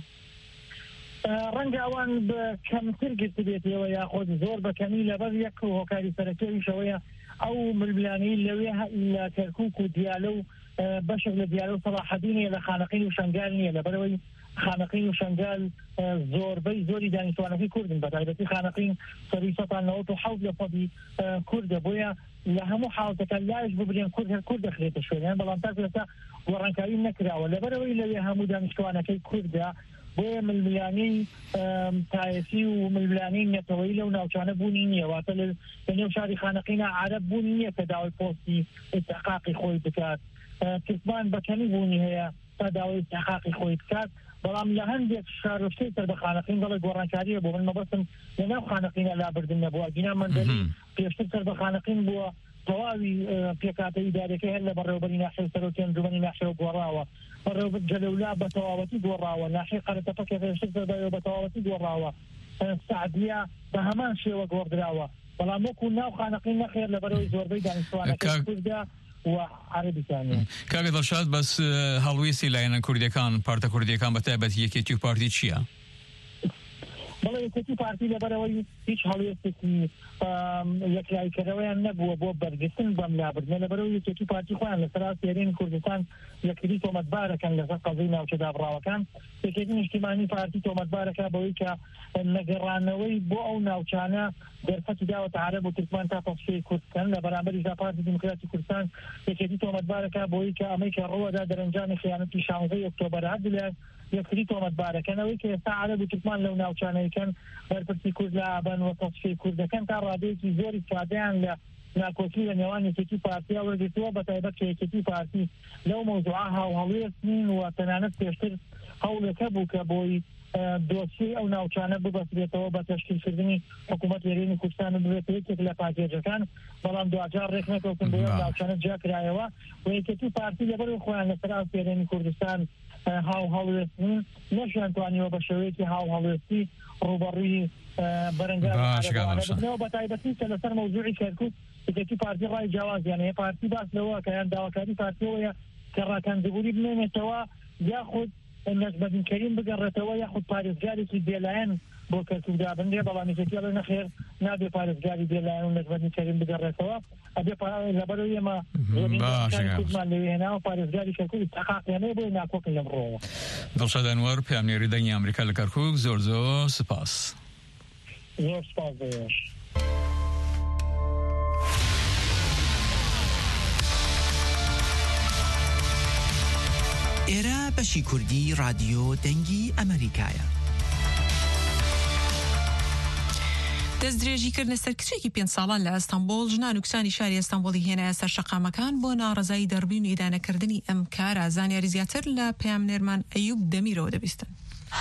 ڕەنگە ئەوان بە کەمتر گرت بێتەوە یاخۆت زۆر بەکەمی لەبەر یەک هۆکاری سەرەکیەویشەوەیە ئەو ململانەی لەوێ لە کەرکووک و دیالە و بەشێک لە دیالە و سەڵاحەدینە لە خانەقین و شنگال نییە لەبەرەوەی خانەقین و شنگال زۆربەی زۆری دانیشتوانەکەی کوردن بە تایبەتی خانەقین سەری 1970% کوردە بۆیە لە هەموو حاڵەتەکان لایش ببرێن کورد هەر کورد دەخرێتە شوێنیان بەڵام تا ئێستا گۆڕانکاری نەکراوە لەبەرەوەی لەوێ هەموو دانیشتوانەکەی کوردە بۆیە ململانەی تایەسی و ململانەی نەتەوەیی لەو ناوچانە بوونی نییە واتە لە نێو شاری خانەقینە عەرەب بوونی نییە کە داوای پۆستی ئیستحقاقی خۆی بکات. تورکمان بەکەمی بوونی هەیە تا داوای ئیستحقاقی خۆی بکات، بەڵام لە هەندێک شارۆچکەی سەر بە خانەقین دەڵێ گۆڕانکاریە بۆ من مەبەستم لەناو خانەقینە لابردن نەبووە. گینا مەندەلی پێشتر سەر بە خانەقین بووە تەواوی پێکاتە ئیدارەکەی هەر لە بەڕێوەبەری ناحیەی سەرۆکی ئەنجومەنی ناحیەوە گۆڕاوە، بەڕێوەبەر جەلەولا بە تەواوەتی گۆڕاوە، ناحیەی قەرەتەپە کە پێشتر سەردایەوە بە تەواوەتی گۆڕاوە، سعدیە بە هەمان شێوە گۆڕدراوە، بەڵام وەکو ناو خانەقین نەخێر لەبەرەوەی زۆربەی دانیشتوانەکەی کوردە و عەرەبیستانیە. کاکە دڵشاد بەس هەڵویستی لایەنە کوردیەکان پارتە کوردیەکان بە تایبەتی یەکێتی و پارتی چییە؟ بەڵێ یەکێتی پارتی لەبەرەوەی هیچ هەڵوێستێکی یەکلایکەرەوەیان نەبووە بۆ بەرگرتن بەم لابردنە لەبەرەوەی یەکێتی پارتی خۆیان لەسەر سێرین کوردستان یەکتری تۆمەتبارەکەن لەسەر قەزەی ناوچە دابڕاوەکان. یەکێتی نیشتیمانی پارتی تۆمەتبارەکە بەوەی کە نەگەڕانەوەی بۆ ئەو ناوچانە دەرفەتی داوەتە عەرەب و تورکمان تا تەسفیەی کوردستان لە بەرامبەری پارتی دیموکراتی کوردستان. یەکێتی تۆمەتبارەکە بۆی کە ئەمەی کە ڕۆوەدا دەرەنجامی خیانەتی 16 ئۆکتۆبەر هەردوو یەکتری تۆمەتبارەکەنەوەی کە ئێستا عەرەب و تورکمان لەو ناوچانەیەکەن بەرپرسی کورد لە ئابان و تەسفیەی کوردەکەن تا ڕادەیەکی زۆری سادەیان ناکۆکی لە نێوان یەکێتی پارتیا وەرگرتووە بە تایبەت کە یەکێتی پارتی لەو مەوزوعە هاوهەڵوێستین و تەنانەت پێشتر هەوڵێکە بوو کە بۆی دۆسیەی ئەو ناوچانە ببەسترێتەوە بە تەشکیلکردنی حکوومەت هێرێمی کوردستان ببێتە یەکێک لە پاکێجەکان بەڵام دوجار ڕێک نەکەوتن بۆ ئەو ناوچانە جیاکرایەوە و یەکێتی پارتی لەبەر خۆیان لەسەر هێرێمی کوردستان هاوهەڵوێستین نەشیان توانیوە بە شێوەیەکی هاوهەڵوێستی ڕوبەڕووی بەرەنگاربنەوە بە تایبەتی کە لەسەر مەوزوعی کەرکووک یەکێتی پارتی ڕای جیاوازیان هەیە پارتی باس لەوە کە یان داواکاری پارتیەوەیە کە ڕاکەندەبووری بمێنێتەوە یاخود نەجمەدین کەریم بگەڕێتەوە یاخود پارێزگارێکی بێلایەن بۆ کەرکووکدا بنرێ بەڵام یەکێتی ئەڵێ نەخێر نابێ پارێزگاری بێلایەن و نەجمەدین کەریم بگەڕێتەوە ئەبێ لەبەرەوەی ئێمە زۆرمان لەوێ هێناوە پارێزگاری کەرکووک تەقاقیانەیە بۆی ناکۆکن لەمڕۆوە. دڵشاد ئەنوەر پامنێری دەنگی ئەمریکا لە کەرکووک زۆر سپاس. زۆر سپاس دەوێش. ئێرە بەشی کوردی رادیۆ دەنگی ئەمریکایە. دەستدرێژیکردنە سەرکچێکی 5 ساڵان لە ئەستەمبۆڵ ژنان و کسانی شاری ئەستەمبۆڵی هێنایە سەر شەقامەکان بۆ ناڕەزایی دەربین و ئیدانەکردنی ئەم کارە. زانیاری زیاتر لە پەیامنێرمان ئەیوب دەمیرەوە دەبیستن.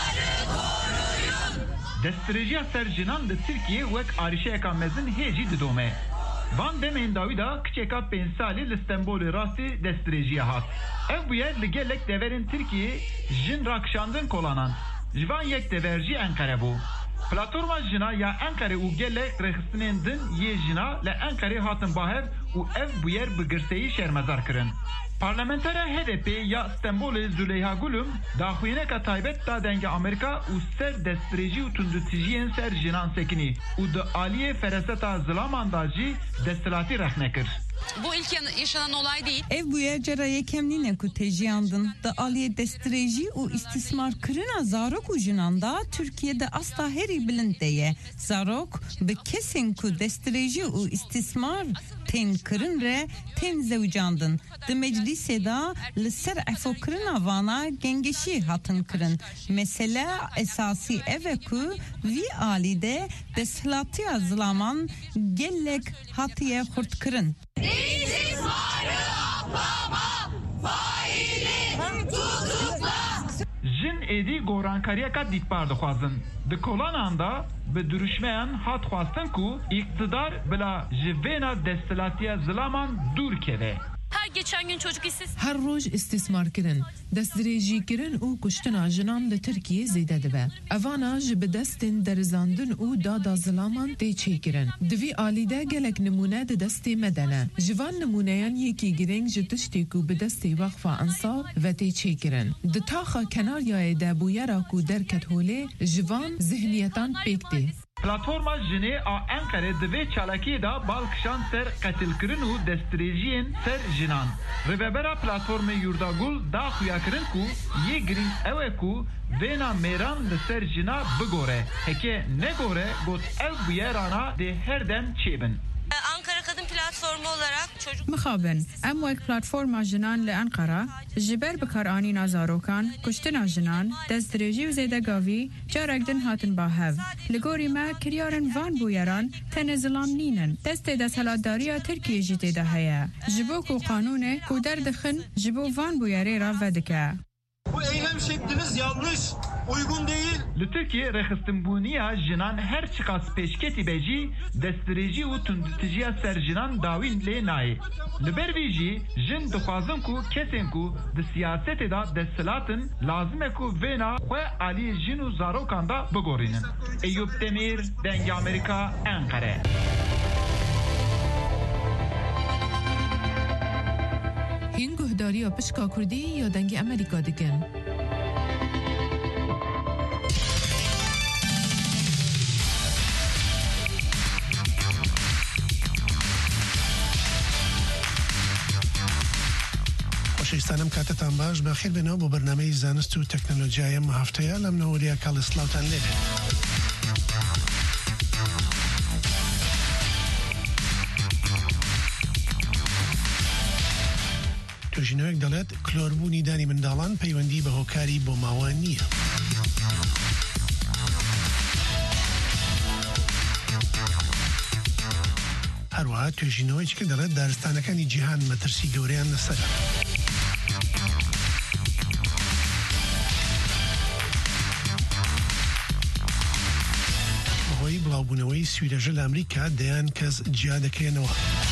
دەستدرێژیە سەر ژنان لە تورکیە وەک ئاریشەیەکان مەزن هێژی ددۆمێ. Van demên Dawîda kiçeka 5 salî li Stenbolê rastî destdirêjiye hat. Ev bûye li gelek deverên Tirkiyê jin rakişandin kolanan. Ji van yek dever jî Enqere bû. Platforma jina ya Enqere û gelek rexistinên din yê jina li Enqerê hatin bahev û ev bûyer bi girseyî şermezar kirin. Parlamentera HDP ya Stenbolê Züleyha Gulum daxuyîneka taybet da denge Amerika û ser destdirêjî û tundutijiyên ser jinan sekinî û di aliyê fereseta zilaman da jî destilatî rexne kir. Bu ilk yaşanan olay değil. Ev bu yer ceraya kemline ku tejiyandın da aliye destreji u istismar kırına zarok u jinanda Türkiye'de asla heri bilindeye. Zarok be kesin ku destreji u istismar ten kırın re ten zevcandın. De meclise da lisser efo kırına vana gengeşi hatın kırın. Mesela esasi eve ku vi alide deslatiya zlaman gellek hatiye hurt kırın. Jin êdî gorankariyeka dîtbar dixwazin. Di kolanan da bi duruşmeyan hat xwastin ku iktidar bila ji vêna destilatiya zilaman dûr keve. Her geçen gün çocuk Her roj istismar kirin, destdirêjî kirin û kuştina jinan li Tirkiye zêde dibe. Evana ji bi destên derizandin û dada zilaman tê çêkirin. Di vî alîde gelek nimûne di destê me de ne. Ji van nimûneyan yekî girêng ji tiştê ku bi destê Wexfa Ensar ve tê çêkirin. Di taxa kenaryayê de bûyera ku derket holê ji van zihniyetan pêk tê. Platforma jinê a Enqerê di vê çalakiyê da balkişan ser qetilkirin û destirêjiyên ser jinan. Rêvebera platformê Yurdagul daxuya kirin ku yê girîng ew e ku vêna mêran li ser jina bigore. Heke negore got ev bûyerana dê her dem çêbin. Ankara Kadın Platformu olarak çocuk مخابن ام وک پلتفرما جنان لانقره جبر بکارانی نازاروکان کشتنا جنان دستدرێژی و زێدەگاوی جارێکدن هاتن با هەv لەگۆری ما کریارن وان بویەران تەنە زڵام نینن دەستێ دەسەڵاتداریە ترکیە جی تێدا هەیە ji bo ku qanûnê ku derdixin ji bo van bûyerê re vedike. Bu eylem şekliniz yanlış, uygun değil. Li Tirkiye rexistinbûniya jinan her çiqas pêşketî be jî destdirêjî û tundutijiya ser jinan dawîn lê nayê. Li ber vî jî jin dixwazin ku kesên ku di siyasetê da desthilatin lazim e ku vêna xwe aliyê jin û zarokan da bigorînin. Eyüp Demir, Dengê Amerika, Enqere. Hên guhdariya pişka Kurdî ya dengê Amerîka dikin. خۆشەویستانم کاتتان باش بەخێر بێنەوە بۆ بەرنامەی زانست و تەکنۆلۆژیای ئەم هەفتەیە لەم نەوەریە کاڵ سلااوتان لێرێ. توژینەوەک دەڵێت کلۆربوونی دانی منداڵان پەیوەندی بە هۆکاری بۆ ماوە نییە. هەروەها توێژینەوەی کە دەڵێت دارستانەکانی جیهان مەترسی گەورەیان لەسەرە. بەهۆی بڵاوبوونەوەی سویرەژە لە ئەمریکا دەیان کەس جیا دەکرێنەوە.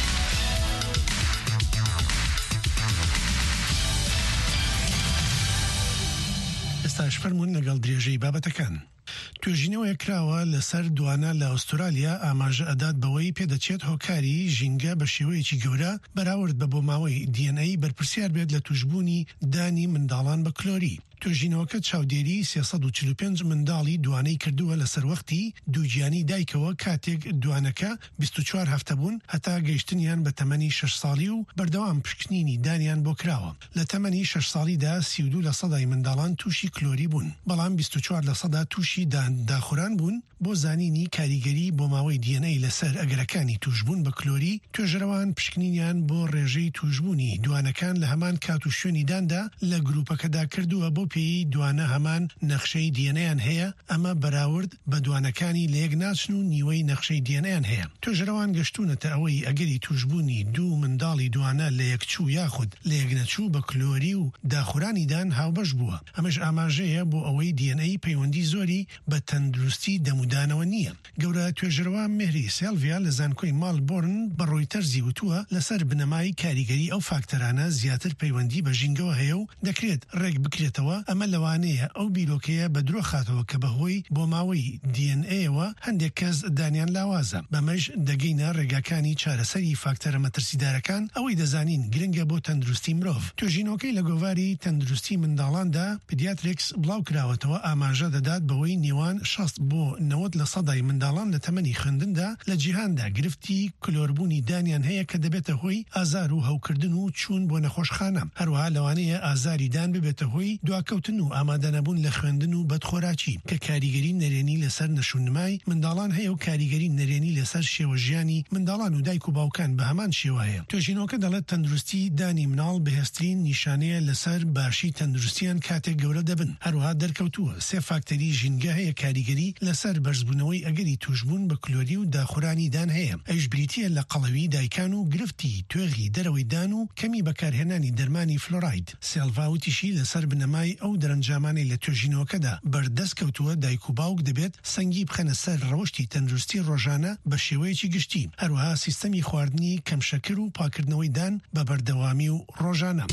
ئێستاش فەرموون لەگەڵ درێژەی بابەتەکان. توێژینەوەی کراوە لەسەر دوانە لە ئوسترالیا ئاماژە ئەدات بەوەی پێدەچێت هۆکاری ژینگە بە شێوەیەکی گەورە بەراورد بە بۆماوەی DNA بەرپرسیار بێت لە توشبوونی دانی منداڵان بە کلۆری. توێژینەوەکە چاودێری 345 منداڵی دوانەی کردووە لە سەروەختی دووگیانی دایکەوە کاتێک دوانەکە 24 هەفتە بوون هەتا گەیشتنیان بە تەمەنی 6 ساڵی و بەردەوام پشکنینی دانیان بۆ کراوە. لە تەمەنی 6 ساڵیدا 32% منداڵان تووشی کلۆری بوون، بەڵام 24% تووشی داخوران بوون. بۆ زانینی کاریگەری بۆ ماوەی DNA لەسەر ئەگەرەکانی توشبوون بە کلۆری، توێژەرەوان پشکنینیان بۆ ڕێژەی توشبوونی دوانەکان لە هەمان کات و شوێنی داندا لە گروپەکەدا کردووە بۆ پێی دوانە هەمان نەخشەی دیێنەیان هەیە. ئەمە بەراورد بە دوانەکانی لە یەک ناچن و نیوەی نەخشەی دیێنەیان هەیە. توێژەرەوان گەشتونەتە ئەوەی ئەگەری توشبوونی دوو منداڵی دوانە لە یەکچوو یاخود لە یەکنەچوو بە کلۆری و داخورانیدان هاوبەش بووە. ئەمەش ئاماژەیە بۆ ئەوەی DNA پەیوەندی زۆری بە تەندروستی دەمودانەوە نییە. گەورە توێژەرەوە مهری سێلڤیا لە زانکۆی مالبۆرن بە ڕۆیتەرزی وتووە لەسەر بنەمای کاریگەری ئەو فاکتەرانە زیاتر پەیوەندی بە ژینگەوە هەیە و دەکرێت ڕێک بکرێتەوە. ئەمە لەوانەیە ئەو بیرۆکەیە بە درۆ خاتەوە کە بەهۆی بۆ ماوەی DNA-ەوە هەندێک کەس دانیان لاوازە. بەمەش دەگەینە ڕێگاکانی چارەسەری فاکتەرە مەترسیدارەکان ئەوەی دەزانین گرنگە بۆ تەندروستی مرۆڤ. توێژینەوەکەی لە گۆڤاری تەندروستی منداڵاندا پدیاتریکس بڵاو کراوەتەوە ئاماژە دەدات بەوەی نێوان 60 بۆ 90% منداڵان لە تەمەنی خوێندندا لە جیهاندا گرفتی کلۆربوونی دانیان هەیە کە دەبێتە هۆی ئازار و هەوکردن و چوون بۆ نەخۆشخانە. هەروەها لەوانەیە ئازاری دان ببێتە هۆی دواکەوتن و ئامادەنەبوون لە خوێندن و بەدخۆراکی کە کاریگەری نەرێنی لەسەر نەشونمای منداڵان هەیە و کاریگەری نەرێنی لەسەر شێوە ژیانی منداڵان و دایک و باوکان بە هەمان شێوە هەیە. توێژینەوەکە دەڵێت تەندروستی دانی مناڵ بەهێزترین نیشانەیە لەسەر باشی تەندروستیان کاتێک گەورە دەبن. هەروەها دەرکەوتووە 3 فاکتەری ژینگە هەیە کاریگەری لەسەر بەرزبوونەوەی ئەگەری توشبوون بە کلۆری و داخورانی دان هەیە. ئەوش بریتیە لە قەڵەوی دایکان و گرفتی توێغی دەرەوەی دان و کەمی بەکارهێنانی دەرمانی فلۆراید. سێلڤاوتیشی لەسەر بنەمای ئەو دەرەنجامانەی لە توێژینەوەکەدا بەردەست کەوتووە دایک و باوک دەبێت سەنگی بخەنە سەر ڕەوشی تەندروستی ڕۆژانە بە شێوەیەکی گشتی. هەروەها سیستەمی خواردنی کەمشەکر و پاکردنەوەی دان بە بەردەوامی و ڕۆژانە.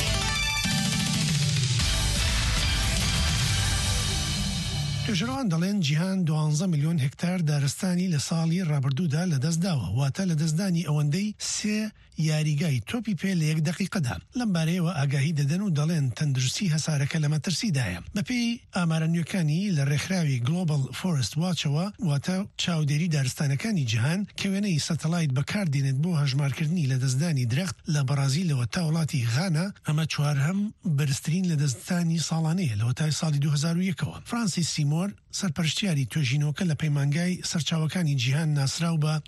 توێژەرەوان دەڵێن جیهان 12 ملیۆن هکتار دارستانی لە ساڵی ڕابردوودا لەدەستداوە، واتە لە دەستدانی ئەوەندەی 3 یاریگای تۆپی پێ لە 1 دقیقەدا. لەم بارەیەوە ئاگاهی دەدەن و دەڵێن تەندروستی هەسارەکە لە مەترسیدایە. بەپێی ئامارە نوێکانی لە ڕێکخراوی Global Forest Watchەوە، واتە چاودێری دارستانەکانی جیهان کە وێنەی سەتەلایت بەکاردێنێت بۆ هەژمارکردنی لە دەستدانی درەخت لە بەرازیلەوە تا وڵاتی غانا، ئەمە چوارهەم بەرزترین لە دەستدانی ساڵانەیە لە وەتای ساڵی 2001ەوە. فرانسیس سیمۆر سەرپەرشتیاری توێژینەوەکە لە پەیمانگای سەرچاوەکانی جیهان ناسراو بە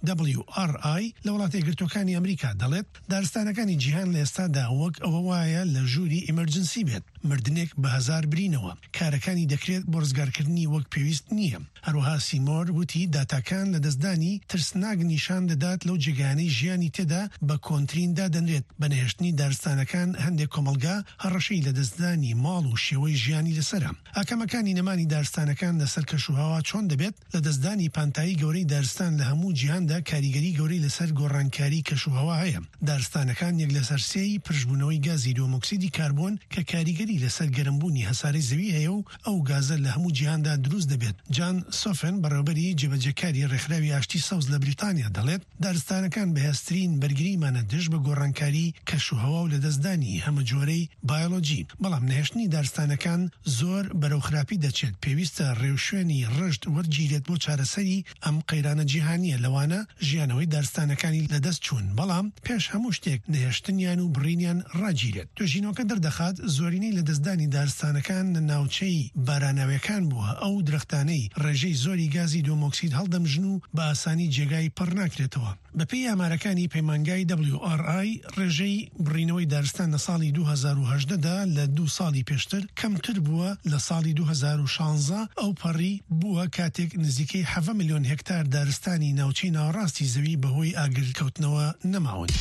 WRI لە وڵاتە یەکگرتووەکانی ئەمریکا دەڵێت دارستانەکانی جیهان لە ئێستادا وەک ئەوە وایە لە ژووری ئیمەرجنسی بێت، مردنێک بە 1000 برینەوە، کارەکانی دەکرێت بۆ ڕزگارکردنی وەک پێویست نییە. هەروەها سیمۆر وتی داتاکان لە دەستدانی ترسناک نیشان دەدات لەو جێگانەی ژیانی تێدا بە کۆنتریندا دەنرێت. بەنهێشتنی دارستانەکان هەندێک کۆمەلگا هەڕەشەی لە دەستدانی ماڵ و شێوەی ژیانی لەسەرە. ئاکەمەکانی نەمانی دارستانەکان لەسەر کەشوهاوا چۆن دەبێت لە دەستدانی پانتایی گەورەی دارستان لە هەموو جیهاندا کاریگەری گەورەی لەسەر گۆڕانکاری کەشوهاوا هەیە. دارستانەکان یەک لەسەر سێی پرژبوونەوەی گازی دۆمۆکسیدی کاربۆن کە کاریگەری لەسەر گەرمبوونی هەساری زەوی هەیە و ئەو گازە لە هەموو جیهاندا دروست دەبێت. جان سۆفن بەڕێوەبەری جێبەجێکاری ڕێکخراوی ئاشتی سەوز لە بریتانیا دەڵێت دارستانەکان بەهێزترین بەرگریمانە دژ بە گۆڕانکاری کەشوهەوا و لە دەستدانی هەمە جۆرەی بایۆلۆجی. بەڵام نهێشتنی دارستانەکان زۆر بەرەوخراپی دەچێت. پێویستە ڕێوشوێنی ڕشت وەرگیرێت بۆ چارەسەری ئەم قەیرانە جیهانیە، لەوانە ژیانەوەی دارستانەکانی لەدەست چوون، بەڵام پێش هەموو شتێک نهێشتنیان و بڕینیان ڕاگیرێت. توێژینەوەکە دەردەخات زۆرینەی لە دەستدانی دارستانەکان لە ناوچەی باراناویەکان بووە. ئەو درەختانەی ڕێژەی زۆری گازی دۆمۆکسید هەڵدەمژن و بە ئاسانی جێگای پڕ ناکرێتەوە. بەپێی ئامارەکانی پەیمانگای WRI ڕێژەی بڕینەوەی دارستان لە ساڵی 2018دا لە 2 ساڵی پێشتر کەمتر بووە لە ساڵی 2016 ئەو پەڕی بووە کاتێک نزیکەی 7 ملیۆن هکتار دارستانی ناوچەی ناوەڕاستی زەوی بەهۆی ئاگرکەوتنەوە نەماون.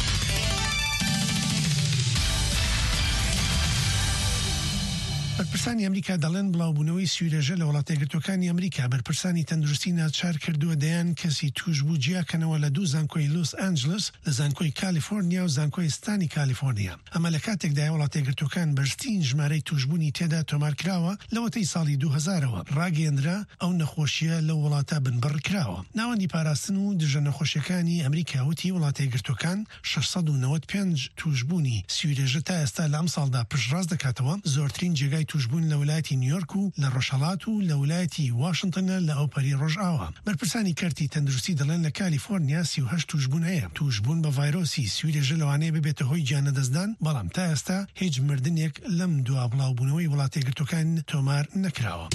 بەرپرسانی ئەمریکا دەڵێن بڵاوبوونەوەی سوورێژە لە وڵاتە یەکگرتووەکانی ئەمریکا بەرپرسانی تەندروستی ناچار کردووە دەیان کەسی توش بوو جیاکەنەوە لە 2 زانکۆی لۆس ئەنجلس لە زانکۆی کالیفۆرنیا و زانکۆی ستانی کالیفۆرنیا. ئەمە لە کاتێکدا وڵاتە یەکگرتووەکان بەرزترین ژمارەی توشبوونی تێدا تۆمار کراوە لە وەتەی ساڵی 2000ەوە ڕاگەیەندرا ئەو نەخۆشیە لە وڵاتە بنبڕ کراوە. ناوەندی پاراستن و دژە نەخۆشیەکانی ئەمریکا وتی وڵاتە یەکگرتووەکان 695 توشبوونی سوورێژە تا ئێستا لە ئەم ساڵدا پشتڕاست دەکاتەوە. زۆرترین جێگای توشبوون لە وڵاتی نیویۆرک و لە ڕۆژهەڵات و لە وڵاتی واشنگتنە لە ئەوپەری ڕۆژئاوا. بەرپرسانی کەرتی تەندروستی دەڵێن لە کالیفۆرنیا 38 توشبوون هەیە. توشبوون بە ڤایرۆسی سوورێژە لەوانەیە ببێتە هۆی گیانەدەستدان، بەڵام تا ئێستا هیچ مردنێک لەم دوا بڵاوبوونەوەی وڵاتە یەکگرتووەکان تۆمار نەکراوە.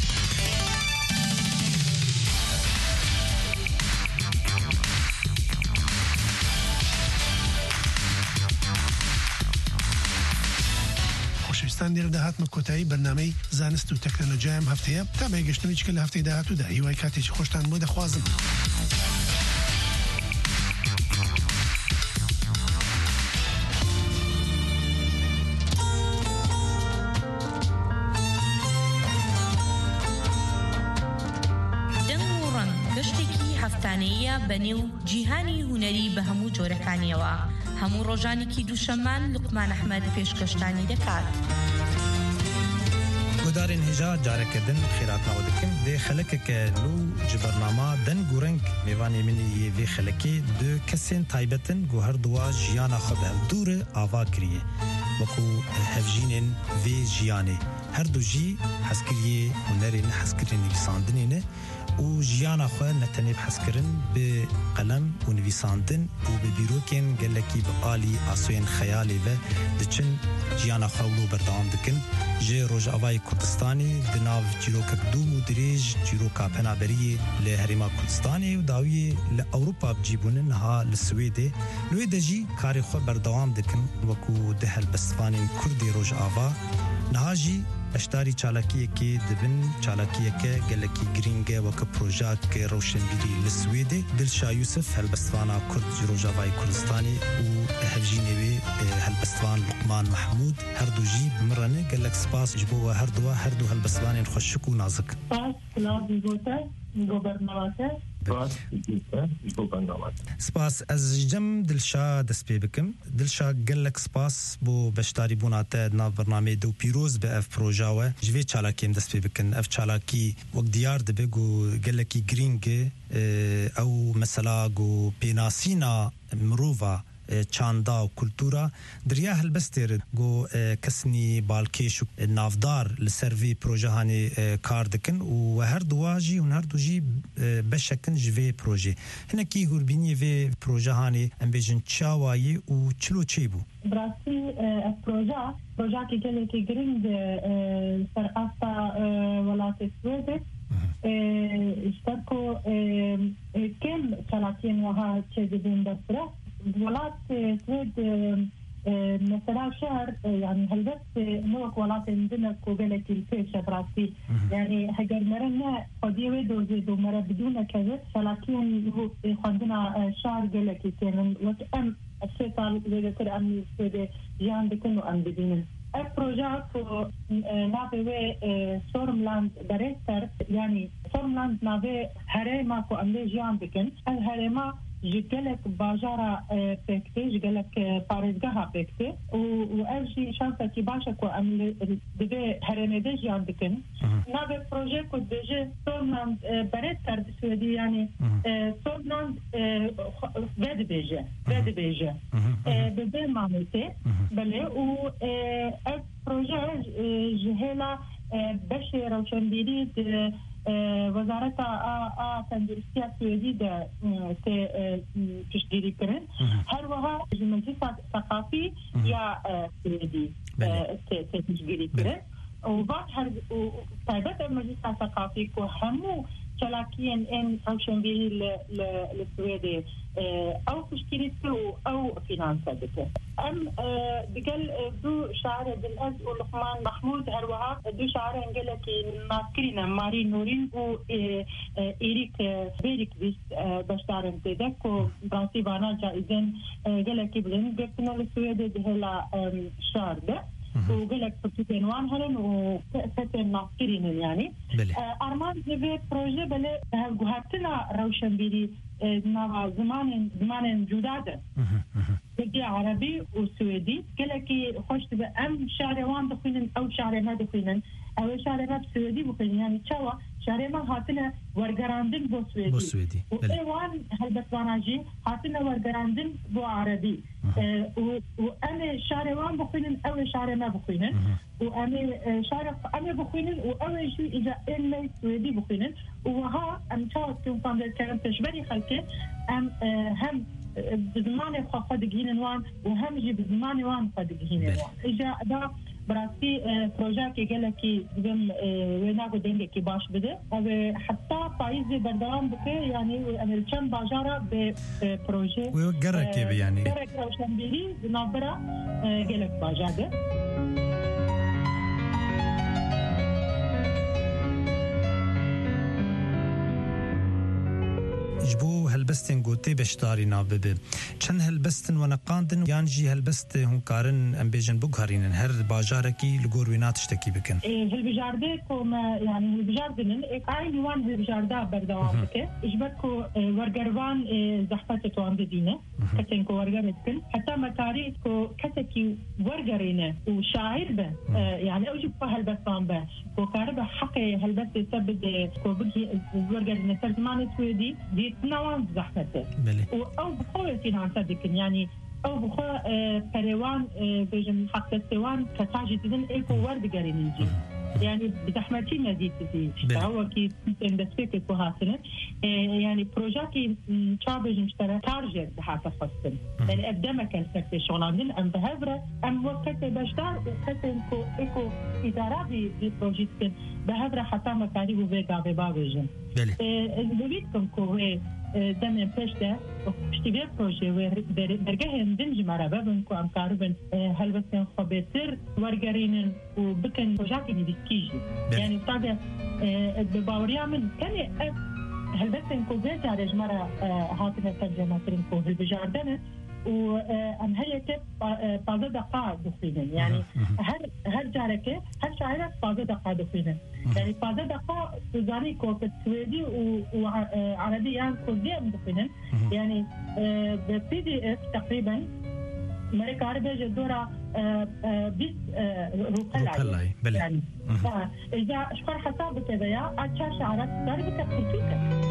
لێرە داهاتمە کۆتایی بەرنامەی زانست و تەکنۆلۆژیام هەفتەیە تا بەیگەشتنەوەی کە لە هەفتەی داهاتوودا هیوای کاتێکی خۆشتان بۆ دەخوازم. دەنگ و ڕەنگ گەشتێکی هەفتانەیە بەنێو جیهانی هونەری بە هەموو جۆرەکانیەوە. هەموو ڕۆژانێکی دووشەممان لوقمان ئەحمەد پێشکەشتانی دەکات. گودارên hêja carekidin xêratnawe dikin dê xelekeke nû ji bernama deng û reng mêvanê min yê vê xelekê du kesên taybetin gu her duwa jiyana xwe bi hevdûre ava kiriye wekû hevjînên vê jiyanê her du jî hezkiriyê hunerê ne hezkiriyê nivîsandinê ne û jiyana xwe ne tenê hezkirin bi qelem û nivîsandin û bi bîrokên gelekî bi alî asûyên xeyalê ve diçin jiyana xwe wilo berdewam dikin. Ji Rojavayê Kurdistanê di nav çîrokek dûm û dirêj çîroka penaberiyê li Herêma Kurdistanê û dawiyê li Ewropa bicîbûnin ha li Swêdê li wê de jî karê xwe berdewam dikin wekû di helbestvanên Kurdê Rojava niha jî beşdarî çalakiyekê dibin çalakiyeke gelekî girîng e weke projeyeke rewşenbîrî li Swêdê. Dilşa Yusuf helbestvana Kurd ji Rojavayê Kurdistanê û hevjînê wê helbestvan Luqman Mahmûd her du jî bimirane gelek spas ji bo we her duwa her du helbestvanên xweşik û nazik. سپاس ez ji cem Dilşa dest pê bikim. Dilşa gelek spas bo beşdarîbûna te nav bernamê de û pîroz bi ev proja we ji vê çalakêm dest pê bikin. Ev çalakî wek diyar dibe got gelekî girîng e ew mesela got pênasîna mirova çanda û kultura diriya helbestê got kesnî balkêş û navdar li ser vê projehanê kar dikin û her duwa jî hûn her du jî beşekin ji vê projê. Hinekî hûrbîniyê vê projehanê em bêjin çawayê û çilo çê bû. Birastî ev projeyekî gelekî giring ser asta welatê Swêdê ji ber ku kêm çalakiyên wiha çêdibîn destpirest. ولات سويد مثلا شهر يعني هلبس نوك ولات عندنا كوبلة الفيش براسي يعني هجر مرنا قديوه دوزيدو مرة بدون كذا لكن عندنا شهر قلكي كمان وتأم الشيطان وذكر أم سويد جان بكنو أم بدين البروجكت نابي سورملاند بريستر يعني سورملاند نابي هريما كو أملي جان بكن الهريما جلك باجارة بكتي جلك بارزجها بكتي وأجي شانسة كباشة كو أمل دبي هرمدي جاندكن نابي بروجيكت كو دجي سورملاند بريستر سويدي يعني سورملاند فيد بيجي بدي معناتي بلي و البروجيكت جهلا بشي روشنبيري وزارت تندرستی سوئدی ده تشکیل کردن هر وها مجلس ثقافی یا سوئدی تشکیل کردن و بعد هر تایبت مجلس ثقافی کو همو شلاكيا ان او شنبيه للسويدي او تشكيلته او فينانساتك ام بقال دو شاعر بالأز ولقمان محمود هروها دو شاعر انجلك ماسكرينا ماري نورين و إيريك بيريك بيس بشتار انتدك و برانسي بانا جائزين قالك بلن قرتنا للسويدي بهلا شعر ده وقالك فتوتين وان هلن وفتن ماسكرين يعني أرمان جبه بروجه بله هاتنا روشن بيري زمان جداده بقي عربي وسويدي قالك خوش تبقى ام شعر وان دخينن او شعر ما دخينن او شعر ما بسويدي بخينن يعني تشوا شعر ما هاتنا ورقراندن بو سويدي وان هالبسواناجي هاتنا ورقراندن بو عربي وانا شعر وان بخينن او شعر ما بخينن وانا شعر انا بخينن واول شيء اذا الا سويدي بخينن وها ام تشوا كان كان تشبري خلكه ام هم بزمان خاصة دقيقين وان وهم جي بزمان وان قدقيقين وان إجا دا براسي بروجا كي قال كي دم ويناغو دنگه كي باش بده او حتى فايز بردوام بك يعني امريكان باجارة ببروجي وقرك يعني قرك روشنبيري نابرا قالك باجاده جبو هلبستن گوته بشتاری ناببه چند هلبستن و نقاندن یان جی هلبست هنکارن ام بیجن بگهارینن هر باجارکی لگور ویناتش تکی بکن هلبجارده کم يعني هلبجاردنن اي نوان هلبجارده بردوام بکه اجبركو ورگروان زحفت توان بدینه کتن کو ورگرتکن حتى مكاريت كو كتكي ورگرینه و شاعر به يعني اوجب هلبستان به كو كاربه حقي هلبست سبد كو بگي ورگرینه ترجمان سويدي دي نوان زحمته او بخوة فينانساتك يعني او بخوة بريوان بيجم حق السوان كتاجي تدن ايكو ورد قرينين جي يعني بزحمتي مزيد تزيد هو كي اندسفيك ايكو هاتنا يعني بروجاكي شابج مشترى تارجت بحاكا خصن يعني ابدا كان سكتي شغلان ام بهبرة ام وقت بشتار وقت ايكو ادارة دي بروجيتكن بهبرة حتى مكاري وفيقا ببابجن البويتكم كوه دم پشته اشتباه پروژه و برگه هندن جمعه بابن کو امکاربن هلبستن خبیتر ورگرینن و بکن پروژاکی نیدیسکیجی یعنی طبعا بباوریا من کنی هلبستن کو بیجاره جمعه هاتنه ترجمه کرن کو هلبجاردنه و ام هيك 15 دقائق دخينا يعني هر جاركه هر شاعر 15 دقائق دخينا يعني 15 دقائق تزاني كوكت سويدي وعربي يعني كلهم دخينا يعني بي دي اف تقريبا مريكا عربية جدورة بيس روكلاي يعني إذا اشكر حسابك كذا يا أتشاش عرب داري بتقريتوك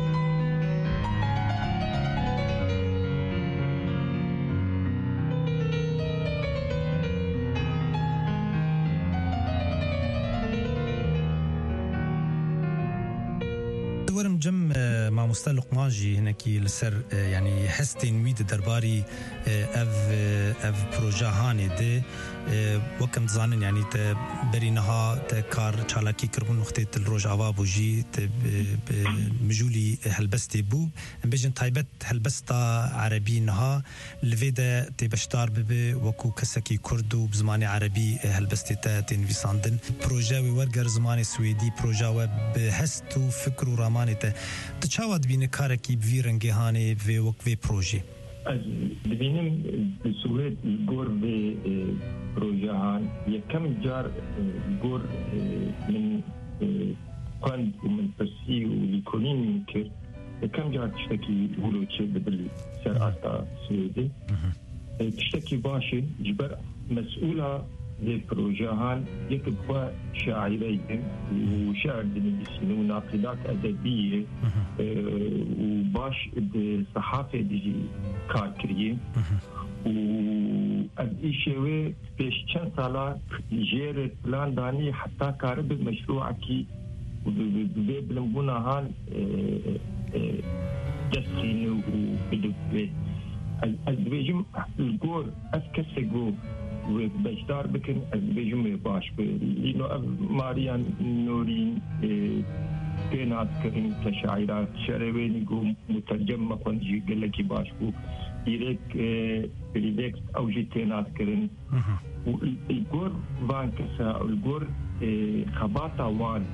ورم جم مع مستلق ماجي هناكي لسر يعني حستين ويد درباري اف بروجا هاني دي وكم تزانن يعني برينها تكار چالاكي كربون نقطه الروج عوابو جي مجولي هلبستي بو بيجن تايبت هلبستا عربي نها لفيدا تبشتار ببي وكو كسكي كردو بزماني عربي هلبستي تا تنفيساندن بروجا ورگر زماني سويدي بروجا وبحستو فكرو راماني تا تشاود بين كاركي بفيرنجي هاني في وقفي بروجي دبینیم سوید گور به پروژه‌ها یکم جار گور من قند ومن پرسی و لیکونین کرد یکم جار تشتکی ولوچه دبل سر آستا سویدی تشتکی باشه جبر مسئوله ذي بروجهان يكتبوا شاعرين وشعر دنيسين وناقدات أدبية وباش الصحافة دي كاركرية وأبدي شوي بيش كان صلاة جير بلان داني حتى كارب مشروع كي بلنبونا هان جسين وبدو الدويجم الجور أسكسجو وبشتار بكن بيجمع باش لأنه ماريان نورين بينات كريم كشاعرات شرويني قوم مترجم مقن جي قال لك باشكو إيريك بريدكس أو جيتينات كريم والجور بانكسا والجور خباطة وان